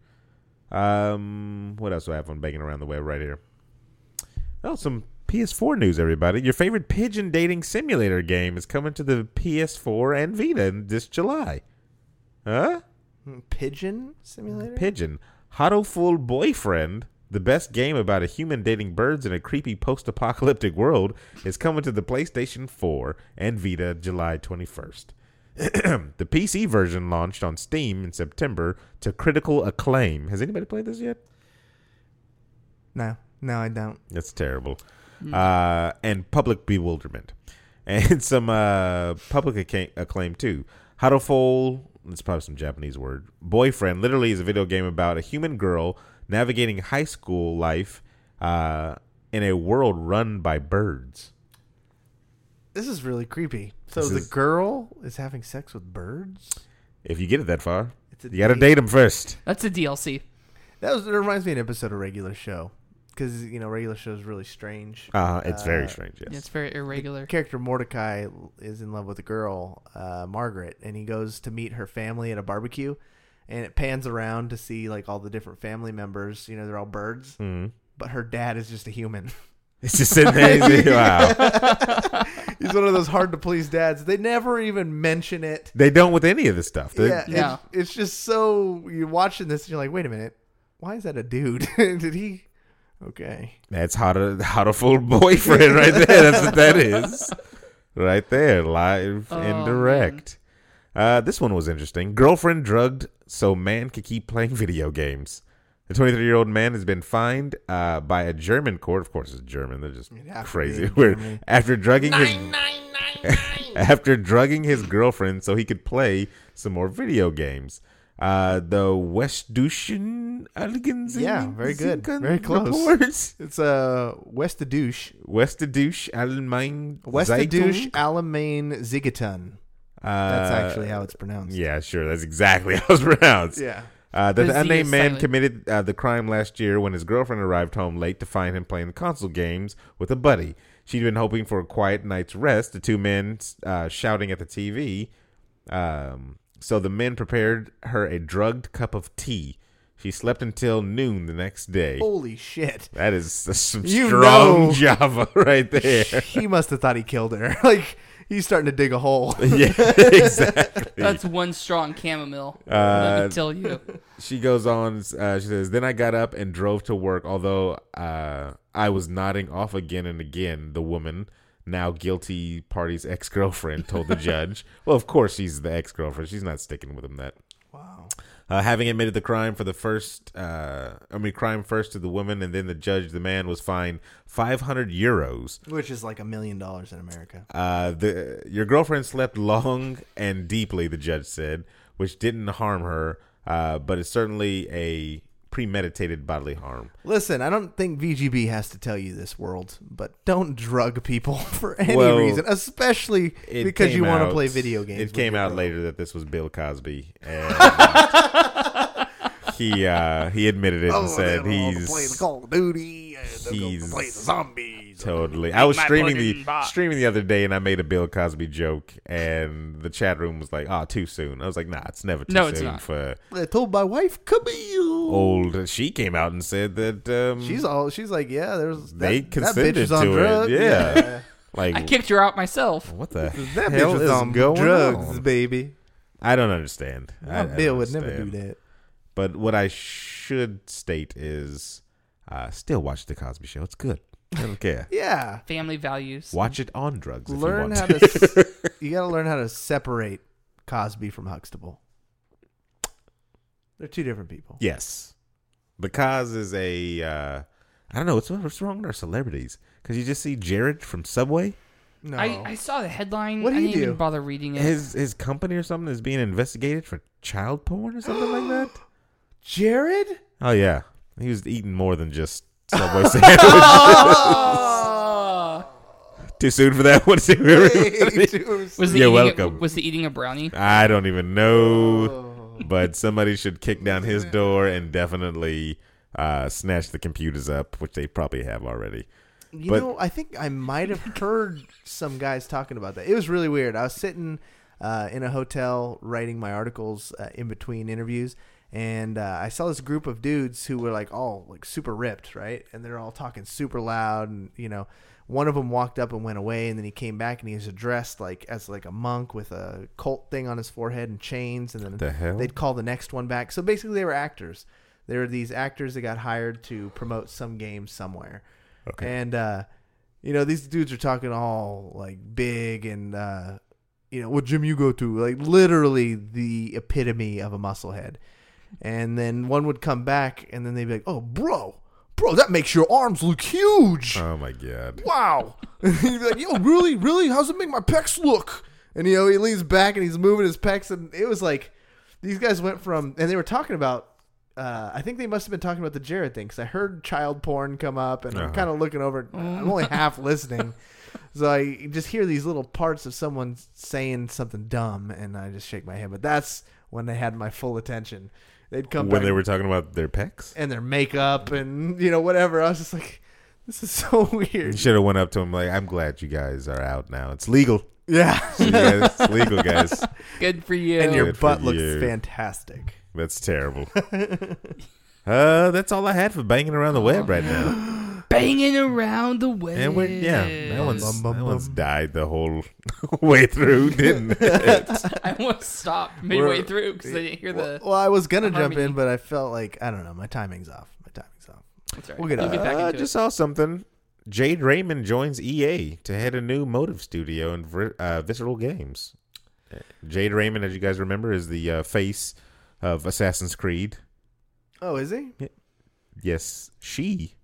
Um, what else do I have on banging around the web right here? Oh, some P S four news, everybody. Your favorite pigeon dating simulator game is coming to the P S four and Vita this July. Huh? Pigeon simulator. Pigeon. Hodoful Boyfriend, the best game about a human dating birds in a creepy post-apocalyptic world, is coming to the PlayStation four and Vita July twenty-first. The P C version launched on Steam in September to critical acclaim. Has anybody played this yet? No, no, I don't. That's terrible. Uh, and public bewilderment. And some uh, public acca- acclaim, too. Hodoful it's probably some Japanese word. Boyfriend literally is a video game about a human girl navigating high school life uh, in a world run by birds. This is really creepy. So This the is- girl is having sex with birds? If you get it that far, It's a you got to date. date them first. That's a D L C. That was. It reminds me of an episode of Regular Show. Because, you know, Regular Show is really strange. Uh, it's very Uh, strange, yes. Yeah, it's very irregular. Character Mordecai is in love with a girl, uh, Margaret, and he goes to meet her family at a barbecue, and it pans around to see like all the different family members. You know, they're all birds, Mhm. but her dad is just a human. It's just sitting there. he's- Wow. He's one of those hard to please dads. They never even mention it. They don't with any of this stuff. They- Yeah, No. it's, it's just so you're watching this and you're like, wait a minute, why is that a dude? Did he? Okay. That's how to how to fool boyfriend right there. That's what that is. Right there, live Oh, and direct. Uh, this one was interesting. Girlfriend drugged so man could keep playing video games. The twenty-three-year-old man has been fined uh, by a German court. Of course, it's German. They're just It'd have to crazy. be in Where Germany. after drugging his after drugging his girlfriend so he could play some more video games. Uh, the Westdeutsche Allgemeine Yeah, very good. Zeitung Very close. reports. It's uh, Westadouche. Westdeutsche Allgemeine Westadouche Zeitung. Allgemeine Zeitung. Uh, That's actually how it's pronounced. Yeah, sure. That's exactly how it's pronounced. Yeah. Uh, the, The the Z is unnamed man silent. committed uh, the crime last year when his girlfriend arrived home late to find him playing console games with a buddy. She'd been hoping for a quiet night's rest. The two men uh, shouting at the T V. Um, so the men prepared her a drugged cup of tea. She slept until noon the next day. Holy shit. That is that's some You strong know. Java right there. He must have thought he killed her. Like, he's starting to dig a hole. Yeah, exactly. That's one strong chamomile. Uh, Let me tell you. She goes on, uh, she says, then I got up and drove to work, although uh, I was nodding off again and again, the woman, now guilty party's ex-girlfriend, told the judge. Well, of course she's the ex-girlfriend. She's not sticking with him that. Wow. Uh, having admitted the crime for the first, uh, I mean, crime first to the woman, and then the judge, the man was fined five hundred euros. Which is like a million dollars in America. Uh, the your girlfriend slept long and deeply, the judge said, which didn't harm her, uh, but it's certainly a premeditated bodily harm. Listen, I don't think V G B has to tell you this, world, but don't drug people for any Well, reason, especially It because came you want to out- play video games. It with came your out girl. later that this was Bill Cosby, and he uh, he admitted it and said he's play the Call of Duty, and they'll go he's play the zombies. totally. I was my streaming pudding the box. streaming the other day, and I made a Bill Cosby joke, and the chat room was like, "Oh, too soon." I was like, "Nah, it's never too No, it's soon not. for I told my wife, Camille. old." She came out and said that um, She's all. She's like, yeah. There's They that, that bitch consented is on to it, drugs. yeah. like I kicked her out myself. what the That hell bitch was is on going drugs, on? baby. I don't understand. I, My I Bill don't would never do understand. that. But what I should state is, uh, still watch the Cosby Show. It's good. I don't care. Yeah. Family values. Watch it on drugs. If Learn you how want to. You got to learn how to separate Cosby from Huxtable. They're two different people. Yes, because is a. Uh, I don't know what's what's wrong with our celebrities. Because you just see Jared from Subway. No. I, I saw the headline. What did I he didn't do? even bother reading it. His his company or something is being investigated for child porn or something like that. Jared? Oh yeah, he was eating more than just Subway sandwiches. Oh! Too soon for that one. Too Was he You're eating welcome. A, was he eating a brownie? I don't even know, Oh. but somebody should kick down his door and definitely uh, snatch the computers up, which they probably have already. You But- know, I think I might have heard some guys talking about that. It was really weird. I was sitting uh, in a hotel writing my articles uh, in between interviews, and uh, I saw this group of dudes who were like all like super ripped, right? And they're all talking super loud, and you know, one of them walked up and went away, and then he came back and he was dressed like as like a monk with a cult thing on his forehead and chains, and then The hell? they'd call the next one back. So basically, they were actors. They were these actors that got hired to promote some game somewhere. Okay. And, uh, you know, these dudes are talking all, like, big and, uh, you know, what gym you go to? Like, literally the epitome of a musclehead. And then one would come back, and then they'd be like, oh, bro, bro, that makes your arms look huge. Oh my god! Wow. And he'd be like, yo, really? Really? How's it make my pecs look? And, you know, he leans back, and he's moving his pecs, and it was like, These guys went from, and they were talking about. Uh, I think they must have been talking about the Jared thing because I heard child porn come up, and uh-huh. I'm kind of looking over. I'm only half listening, so I just hear these little parts of someone saying something dumb, and I just shake my head. But that's when they had my full attention. They'd come when back they were talking about their pecs and their makeup, and you know whatever. I was just like, this is so weird. You should have went up to him like, "I'm glad you guys are out now. It's legal." Yeah, so you guys, it's legal, guys. Good for you. And your Good butt for looks you. fantastic. That's terrible. uh, that's all I had for banging around the web right now. Banging around the web. And we're, yeah, that one's, Bum, bum, that bum. one's died the whole way through, didn't it? I almost stopped midway We're- through because I didn't hear the. Well, I was gonna the jump harmony. in, but I felt like I don't know. My timing's off. My timing's off. That's all right. We'll get You'll it. get back I into just it. saw something. Jade Raymond joins E A to head a new motive studio in Vir- uh, Visceral Games. Jade Raymond, as you guys remember, is the uh, face of Assassin's Creed. Oh, is he? Yes, she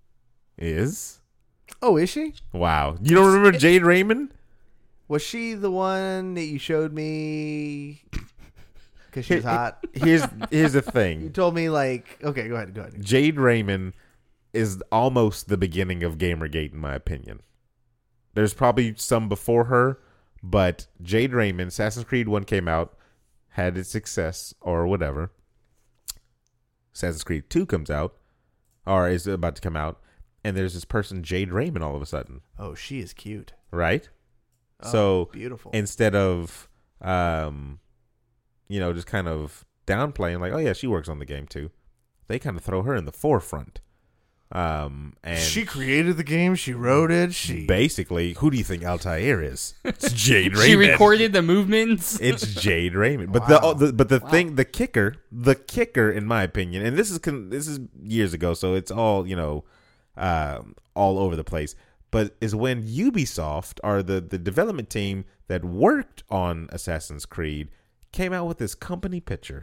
is. Oh, is she? Wow. You don't remember Jade Raymond? Was she the one that you showed me? Because she was Here- hot. Here's here's the You thing. told me like, okay, go ahead, go ahead. Jade Raymond is almost the beginning of Gamergate, in my opinion. There's probably some before her, but Jade Raymond, Assassin's Creed one came out, had its success or whatever. Assassin's Creed two comes out, or is about to come out, and there's this person, Jade Raymond, all of a sudden, Oh, she is cute. right? Oh, so beautiful. instead of, um, you know, just kind of downplaying, like, oh yeah, she works on the game too, they kind of throw her in the forefront. Um, and she created the game. She wrote it. She basically, who do you think Altair is? It's Jade Raymond. She recorded the movements. It's Jade Raymond. But Wow. the, the but the Wow. thing, the kicker, the kicker, in my opinion, and this is con- this is years ago, so it's all you know, um, all over the place. But is when Ubisoft, or the the development team that worked on Assassin's Creed, came out with this company picture,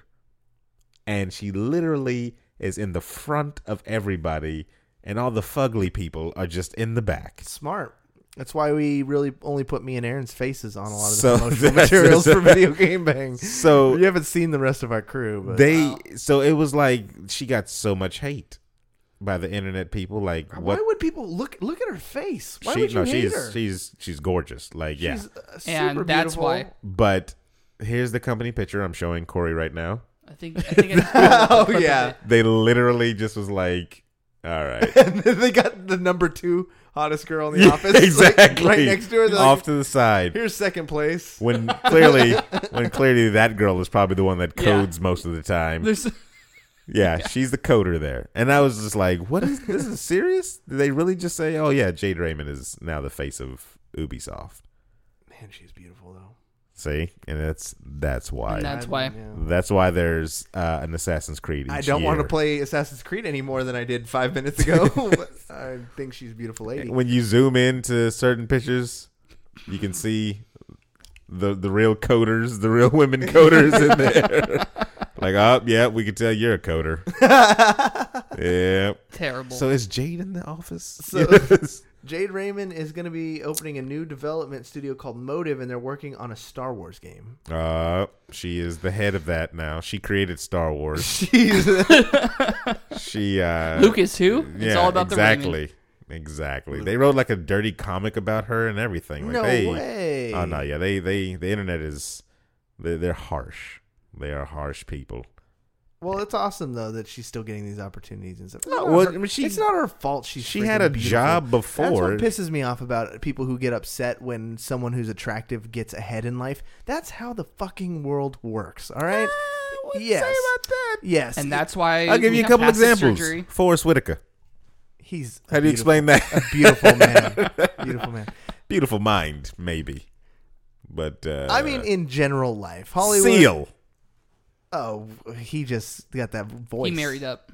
and she literally is in the front of everybody, and all the fugly people are just in the back. smart. That's why we really only put me and Aaron's faces on a lot of the So promotional that's- materials for Video Game Bang. So You haven't seen the rest of our crew, but they, Wow. so it was like she got so much hate by the internet people. Like, why what? would people look look at her face? Why she, would you no, hate she's her? she's she's gorgeous. Like, yeah. She's, uh, super And that's beautiful. why. But here's the company picture I'm showing Corey right now. I think. I think. I just pulled up a Oh clip of yeah, it. They literally just was like, all right. and then they got the number two hottest girl in the Yeah, office, like, exactly. right next to her. They're Off like, to the side. here's second place. When clearly, when clearly that girl is probably the one that Yeah. codes most of the time. There's. Yeah, she's the coder there. And I was just like, what is this? Is serious? Did they really just say, oh yeah, Jade Raymond is now the face of Ubisoft? Man, she's beautiful though. See? And that's that's why. And that's why. Yeah. That's why there's uh, an Assassin's Creed each I don't want to year. play Assassin's Creed any more than I did five minutes ago. But I think she's a beautiful lady. When you zoom into certain pictures, you can see the the real coders, the real women coders in there. Like, oh, yeah, we can tell you're a coder. Yeah. Terrible. So is Jade in the office? So- Yes. Jade Raymond is going to be opening a new development studio called Motive, and they're working on a Star Wars game. Uh, she is the head of that now. She created Star Wars. She's She uh Lucas, who? Yeah, It's all about the exactly. Raymond. Exactly. They wrote like a dirty comic about her and everything. Like, no they, way. Oh no, yeah. They they the internet is they they're harsh. They are harsh people. Well, it's awesome though that she's still getting these opportunities and stuff. It's, No, not, well, her, I mean, she- it's not her fault. She's She had freaking a beautiful. job That's before. what pisses me off about people who get upset when someone who's attractive gets ahead in life. That's how the fucking world works. All right. yes. Say about that. Yes. And that's why I'll give we you a have couple plastic examples. surgery. Forrest Whitaker. he's. a How do you beautiful- explain that? A beautiful man. Beautiful man. Beautiful mind, maybe. But uh I mean, in general life, Hollywood. Seal. Oh, he just got that voice. He married up.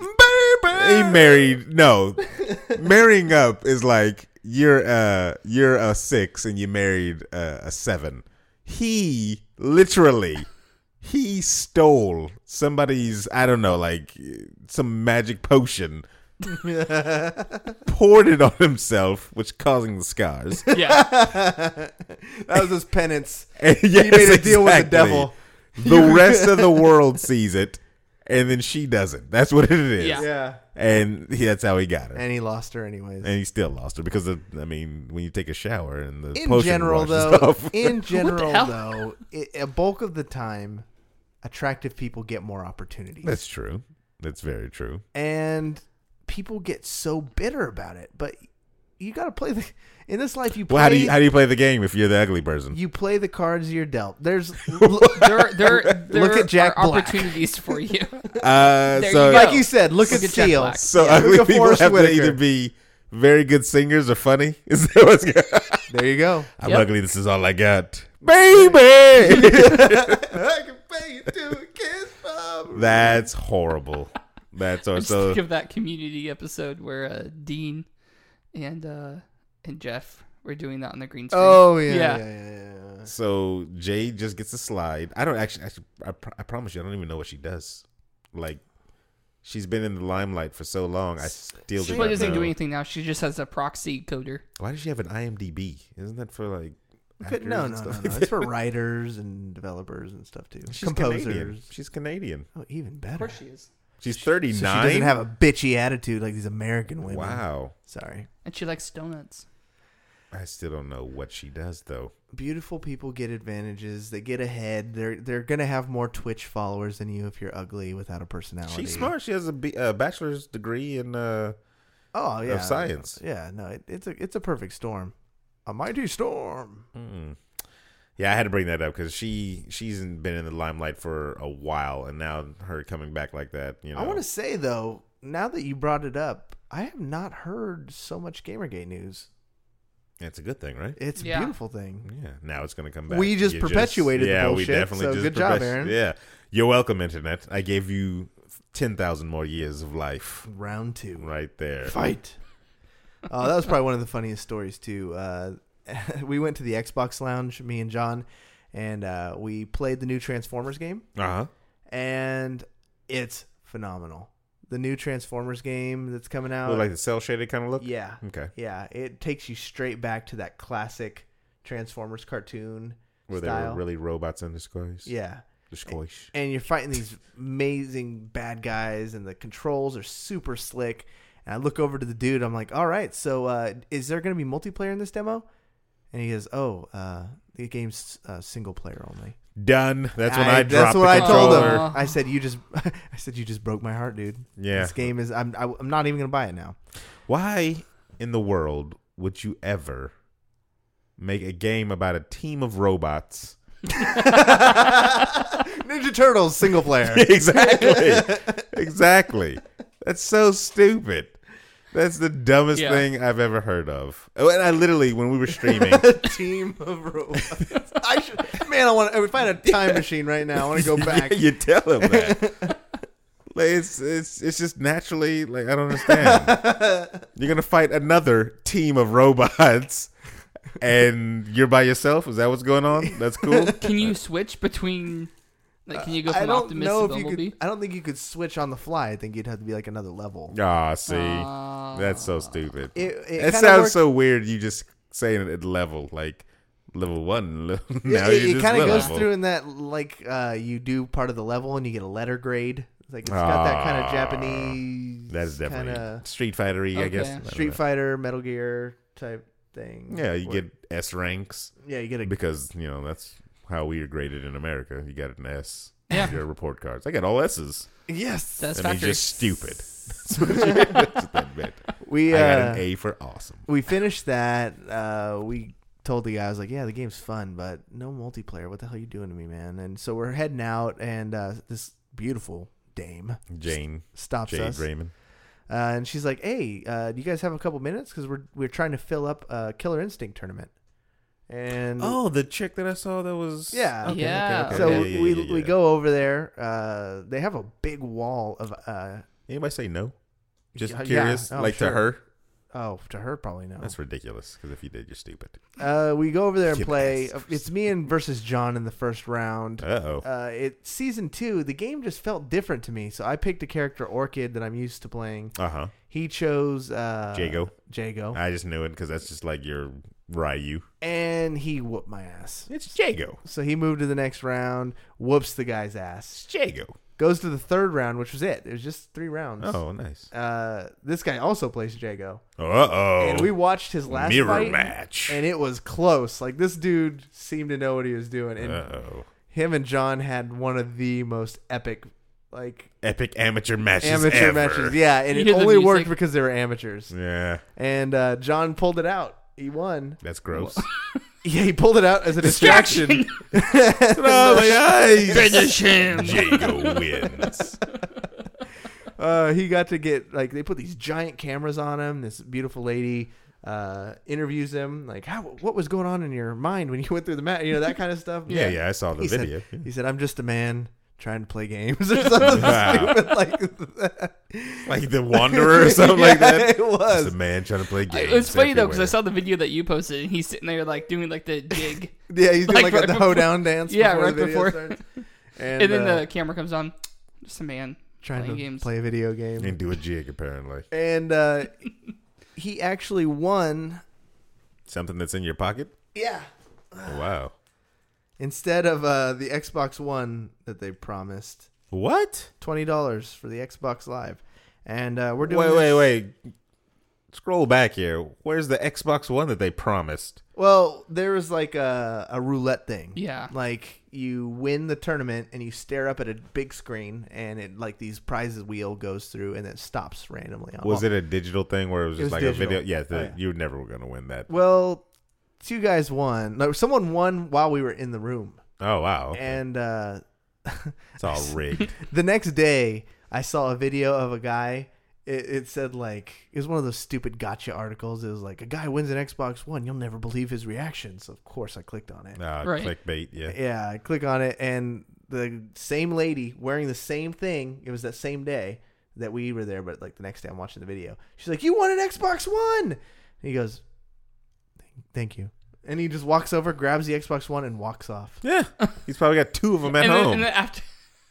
He married no. Marrying up is like you're uh you're a six and you married uh, a seven. He literally he stole somebody's I don't know like some magic potion, poured it on himself, which causing the scars. Yeah. That was his penance. And He yes, made a deal with the exactly. devil. The rest of the world sees it, and then she doesn't. That's what it is. Yeah. Yeah. And he, that's how he got her. And he lost her anyways. And he still lost her because of, I mean, when you take a shower and the in potion general, washes though, off. in general, hell? though, it, a bulk of the time, attractive people get more opportunities. That's true. That's very true. And people get so bitter about it. But you got to play the in this life. You play, Well, how do you how do you play the game if you're the ugly person? you play the cards you're dealt. There's There, there, there Look at Jack are Black. opportunities for you. Uh, There so you go. like you said. Look, Look at at Jack Seal. Black. so Yeah, ugly look at people Forrest have to Whitaker. either be very good singers or funny. Is that what's going There you go. I'm Yep. ugly. This is all I got, baby. I can pay you to a kiss from. That's horrible. That's I just also think of that Community episode where uh, Dean and uh, and Jeff were doing that on the green screen. Oh yeah, Yeah. yeah, yeah, yeah, yeah. so. Jade just gets a slide. I don't actually. actually I, pr- I promise you, I don't even know what she does. Like, she's been in the limelight for so long. I still She do not doesn't know. do anything now. She just has a proxy coder. Why does she have an I M D B? Isn't that for like? Good- No, actors no, and no, stuff? no. It's for writers and developers and stuff too. She's Composers. Canadian. She's Canadian. Oh, even better. Of course she is. She's So thirty-nine. she doesn't have a bitchy attitude like these American women. Wow. Sorry. And she likes donuts. I still don't know what she does though. Beautiful people get advantages. They get ahead. They're they're gonna have more Twitch followers than you if you're ugly without a personality. She's smart. She has a B, uh, bachelor's degree in. Uh, Oh yeah, of science. Yeah, no, it, it's a it's a perfect storm, a mighty storm. mm. Yeah, I had to bring that up because she she's been in the limelight for a while, and now her coming back like that. You know, I want to say though, now that you brought it up, I have not heard so much Gamergate news. it's a good thing, right? It's a Yeah. beautiful thing. Yeah, now it's going to come back. We just You perpetuated the yeah, bullshit, we definitely so just good job, perpet- Aaron. Yeah, you're welcome, Internet. I gave you ten thousand more years of life Round two, right there. fight. Oh, that was probably one of the funniest stories too. Uh, we went to the Xbox Lounge, me and John, and uh, we played the new Transformers game, Uh huh. and it's phenomenal. The new Transformers game that's coming out, Like the cell shaded kind of look. yeah, Okay. yeah, it takes you straight back to that classic Transformers cartoon Where style. they were really robots in disguise. Yeah. Disguise. And you're fighting these amazing bad guys, and the controls are super slick. And I look over to the dude. I'm like, all right, so uh, is there going to be multiplayer in this demo? And he goes, oh, uh, the game's uh, single player only. Done. That's when I, dropped That's what the I told him. controller. I said, you just, I said, you just broke my heart, dude. Yeah. This game is. I'm. I, I'm not even going to buy it now. Why in the world would you ever make a game about a team of robots? Ninja Turtles single player. Exactly. Exactly. That's so stupid. That's the dumbest Yeah. thing I've ever heard of. Oh, and I literally, when we were streaming, Team of robots. I should, man, I want to find a time machine right now. I want to go back. you tell him that. Like, it's it's it's just naturally like I don't understand. You're gonna fight another team of robots, and you're by yourself. Is that what's going on? That's cool. Can you switch between? Like, can you go I from don't Optimus know to if you Bumblebee? could. I don't think you could switch on the fly. I think you'd have to be like another level. Ah, see, Uh, that's so stupid. It, It, it kinda sounds worked- so weird. You just saying it at level like level one. le- Yeah, now it, you're it just kind of goes level. through in that like uh, you do part of the level and you get a letter grade. It's like it's got that kind of Ah, Japanese. That is definitely kinda Street Fighter-y, I Okay. guess. I don't Street know. Fighter, Metal Gear type thing. Yeah, you Where- get S ranks yeah, you get a because you know that's how we are graded in America. You got an S. Yeah. Your report cards. I got all S's. yes. That's That means factory. just stupid. That's what, you, that's what that meant. We I uh, got an A for awesome. we finished that. Uh, we told the guys like, yeah, the game's fun, but no multiplayer. What the hell are you doing to me, man? And so we're heading out, and uh, this beautiful dame Jane. stops Jade us, Raymond. uh, and she's like, "Hey, uh, do you guys have a couple minutes? Because we're we're trying to fill up a Killer Instinct tournament." And Oh, the chick that I saw that was Yeah. Okay, Yeah. okay, okay. so Yeah, yeah, we yeah, yeah. we go over there. Uh, they have a big wall of uh, Anybody say no? Just Yeah, curious, yeah. Oh, like sure. to her. oh, to her probably no. That's ridiculous. Because if you did, you're stupid. Uh, we go over there and You play. bastards. It's me and versus John in the first round. Uh oh. Uh, it season two. The game just felt different to me, so I picked a character Orchid that I'm used to playing. Uh huh. He chose uh, Jago. Jago. I just knew it because that's just like your Ryu. and he whooped my ass. It's Jago. So he moved to the next round, whoops the guy's ass. It's Jago. Goes to the third round, which was it. It was just three rounds. Oh, nice. Uh, this guy also plays Jago. Uh-oh. And we watched his last Mirror fight, match. and it was close. Like, this dude seemed to know what he was doing. And Uh-oh. him and John had one of the most epic, like, Epic amateur matches amateur ever. matches. Yeah, and You it hear the only music? worked because they were amateurs. Yeah. And uh, John pulled it out. He won. That's gross. Yeah, he pulled it out as a distraction. Oh, my eyes. Finish him. Jago wins. Uh, he got to get, like, they put these giant cameras on him. This beautiful lady uh, interviews him. Like, how? What was going on in your mind when you went through the mat? You know, that kind of stuff. Yeah, yeah, I saw the he video. Said, he said, I'm just a man trying to play games or something Wow. stupid like that. Like the Wanderer or something like Yeah, that. it was. Just a man trying to play games. It was funny though because I everywhere. saw the video that you posted, and he's sitting there like doing like the jig, Yeah, he's doing Like, like, right a, the before- hoedown dance. Yeah, before right the video before. starts. and, And, then uh, the camera comes on. Just a man trying playing to games. play a video game. And do a jig, apparently. And uh, he actually won. Something that's in your pocket? Yeah. Oh, wow. Instead of uh, the Xbox One that they promised, What? twenty dollars for the Xbox Live. And uh, we're doing Wait, this- wait, wait. Scroll back here. Where's the Xbox One that they promised? Well, there was like a, a roulette thing. Yeah. Like you win the tournament and you stare up at a big screen and it like these prizes wheel goes through and it stops randomly. On Was it a digital thing where it was It just was like digital. a video? Yeah, the, Oh, yeah. you never were going to win that. Well, two guys won. No, someone won while we were in the room. Oh, wow. Okay. And uh, It's all rigged. the next day, I saw a video of a guy. It, it said like it was one of those stupid gotcha articles. It was like a guy wins an Xbox One. You'll never believe his reactions. Of course, I clicked on it. Uh, Right. Clickbait, yeah. Yeah, I click on it, and the same lady wearing the same thing. It was that same day that we were there, but like the next day, I'm watching the video. She's like, "You won an Xbox One." And he goes, "Thank you." And he just walks over, grabs the Xbox One, and walks off. Yeah. He's probably got two of them at and, then, home. and then after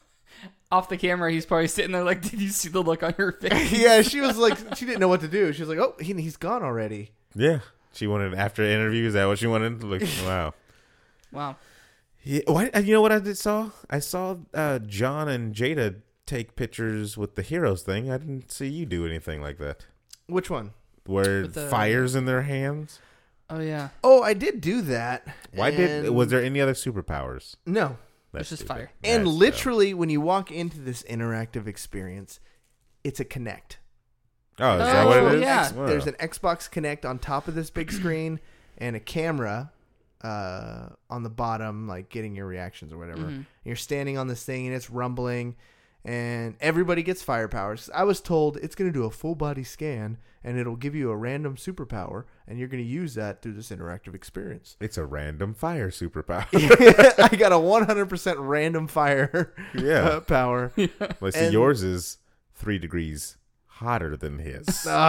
off the camera, he's probably sitting there like, "Did you see the look on her face?" Yeah, she was like, she didn't know what to do. She was like, "Oh, he, he's gone already." Yeah. She wanted after interview. Is that what she wanted? Look, wow. Wow. Yeah. Why, you know what I did saw? I saw uh, John and Jada take pictures with the heroes thing. I didn't see you do anything like that. Which one? Where With the- fires in their hands. Oh yeah. Oh, I did do that. Why did? And- Was there any other superpowers? no? That's just stupid. fire. And That's literally, when you walk into this interactive experience, it's a Connect. dumb. Oh, is that what Oh, it is? yeah. Wow. There's an Xbox Connect on top of this big screen and a camera uh, on the bottom, like getting your reactions or whatever. Mhm. You're standing on this thing and it's rumbling, and everybody gets fire powers. I was told it's going to do a full body scan and it'll give you a random superpower, and you're going to use that through this interactive experience. It's a random fire superpower. I got a one hundred percent random fire Yeah. uh, power. Let's see, And- yours is three degrees hotter than his.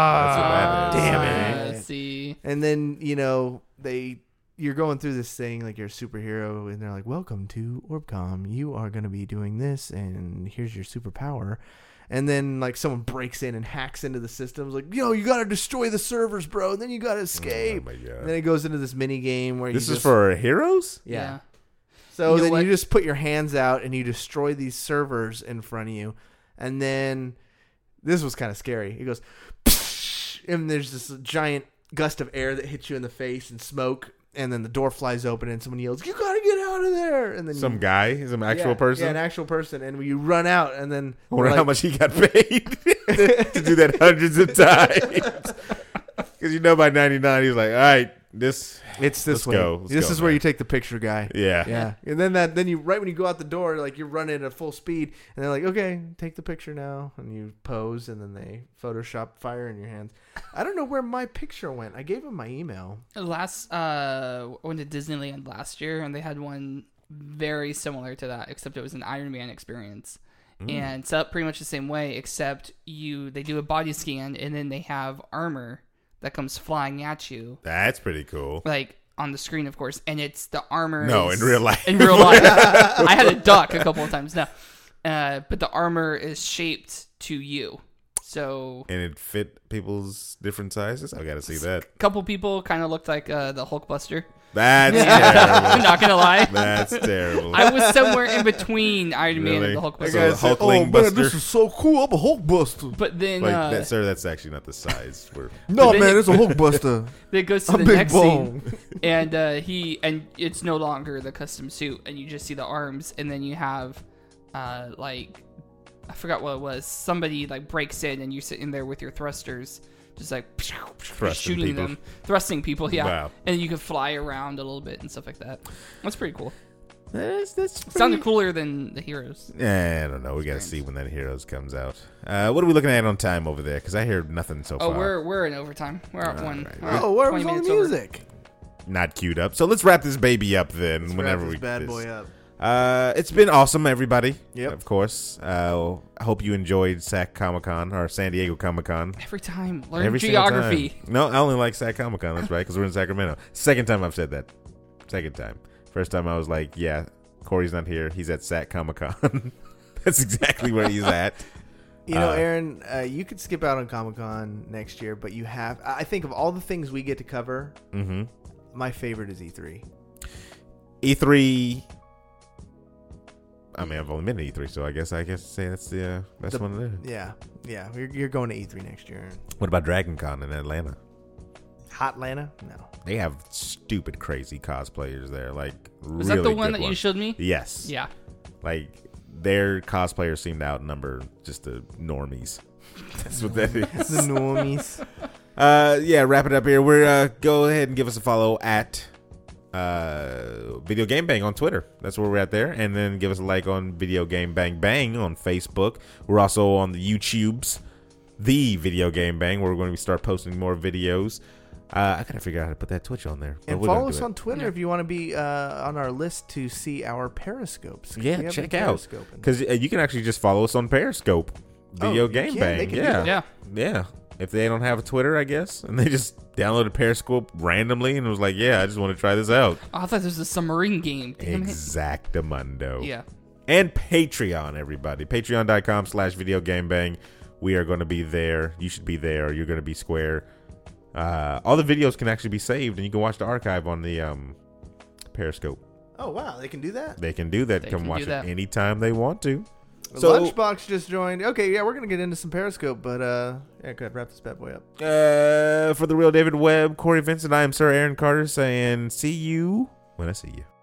Ah, That's what that is. damn it. Uh, see. And then, you know, they you're going through this thing like you're a superhero, and they're like, "Welcome to Orbcom. You are going to be doing this, and here's your superpower." And then, like, someone breaks in and hacks into the systems, like, "Yo, you got to destroy the servers, bro. And then you got to escape." Oh my God. And then it goes into this mini game where This you is just, for heroes? yeah. Yeah. So You know then what? you just put your hands out and you destroy these servers in front of you, and then this was kind of scary. It goes, and there's this giant gust of air that hits you in the face and smoke, and then the door flies open and someone yells, "You gotta get out of there!" And then Some you, guy? Some actual yeah, person? yeah, an actual person, and you run out, and then I wonder like- how much he got paid to do that hundreds of times. Because you know by ninety-nine, he was like, all right, this, It's this let's way. go. Let's this go, is where man. you take the picture, guy. Yeah. Yeah, and then that, then you right when you go out the door, like you're running at full speed, and they're like, "Okay, take the picture now," and you pose, and then they Photoshop fire in your hands. I don't know where my picture went. I gave him my email. Last uh, I went to Disneyland last year, and they had one very similar to that, except it was an Iron Man experience, and set up pretty much the same way, except you they do a body scan, and then they have armor that comes flying at you, That's pretty cool. like on the screen, of course, and it's the armor. No, is- in real life. In real life, I had to duck a couple of times. No, uh, but the armor is shaped to you. So And it fit people's different sizes. I got to see that. a couple people kind of looked like uh, the Hulkbuster. That's I'm terrible. not gonna lie. That's terrible. I was somewhere in between Iron Man Really? and the That Hulkbuster. guy said, Hulkling "Oh, Buster." man, this is so cool. I'm a Hulkbuster." But then Like uh, that, sir. That's actually not the size. We're No, then man, it- it's a Hulkbuster. it goes to A the big next bone. scene, and uh, he and it's no longer the custom suit, and you just see the arms, and then you have uh, like I forgot what it was. Somebody like breaks in, and you're sitting there with your thrusters, just like Thrusting shooting people. them, thrusting people. Yeah, Wow. and you can fly around a little bit and stuff like that. That's pretty cool. That's, that's It sounded cooler than the Heroes. Eh, I don't know. We got to see when that Heroes comes out. Uh, what are we looking at on time over there? Because I hear nothing so Oh, far. we're we're in overtime. We're at All one. right. we're at Oh, where twenty was all the minutes over. music? Not queued up. So let's wrap this baby up then. Let's whenever wrap this we bad this- boy up. Uh, it's been awesome, everybody. Yep. Of course. Uh, I hope you enjoyed S A C Comic Con or San Diego Comic Con. Every time, learn Every single geography. time. No, I only like S A C Comic Con. That's right, because we're in Sacramento. Second time I've said that. Second time. First time I was like, yeah, Corey's not here. He's at S A C Comic Con. That's exactly where he's at. You know, Uh, Aaron, uh, you could skip out on Comic Con next year, but you have. I think of all the things we get to cover, Mm-hmm. my favorite is E three. E three. I mean, I've only been to E three, so I guess I guess say that's the uh, best The- one there. Yeah, yeah. You're, you're going to E three next year. What about Dragon Con in Atlanta? Hot Atlanta? No. They have stupid, crazy cosplayers there. Like, Was really that the one good that you ones. showed me? Yes. Yeah. Like, their cosplayers seem to outnumber just the normies. That's what that is. The normies. Uh, yeah, wrap it up here. We're uh, go ahead and give us a follow at uh, Video Game Bang on Twitter. That's where we're at there. And then give us a like on Video Game Bang Bang on Facebook. We're also on the YouTubes, the Video Game Bang, where we're going to start posting more videos. Uh, I gotta figure out how to put that Twitch on there. But And we're gonna follow do us it. on Twitter if you want to be uh, on our list to see our Periscopes. 'Cause we Yeah, have check been out Periscoping. because uh, you can actually just follow us on Periscope. Video Oh, you Game can? Bang. They can do Yeah. that? Yeah. Yeah. If they don't have a Twitter, I guess, and they just downloaded Periscope randomly and was like, "Yeah, I just want to try this out." Oh, I thought this was a submarine game. Damn it. Exactamundo. Yeah. And Patreon, everybody. Patreon.com slash Video Game Bang. We are going to be there. You should be there. You're going to be square. Uh, all the videos can actually be saved, and you can watch the archive on the um, Periscope. Oh, wow. They can do that? They can do that. They Come can watch do it that. anytime they want to. So, Lunchbox just joined. Okay, yeah, we're going to get into some Periscope, but uh, yeah, go ahead, wrap this bad boy up. Uh, for the real David Webb, Corey Vincent, I am Sir Aaron Carter saying, see you when I see you.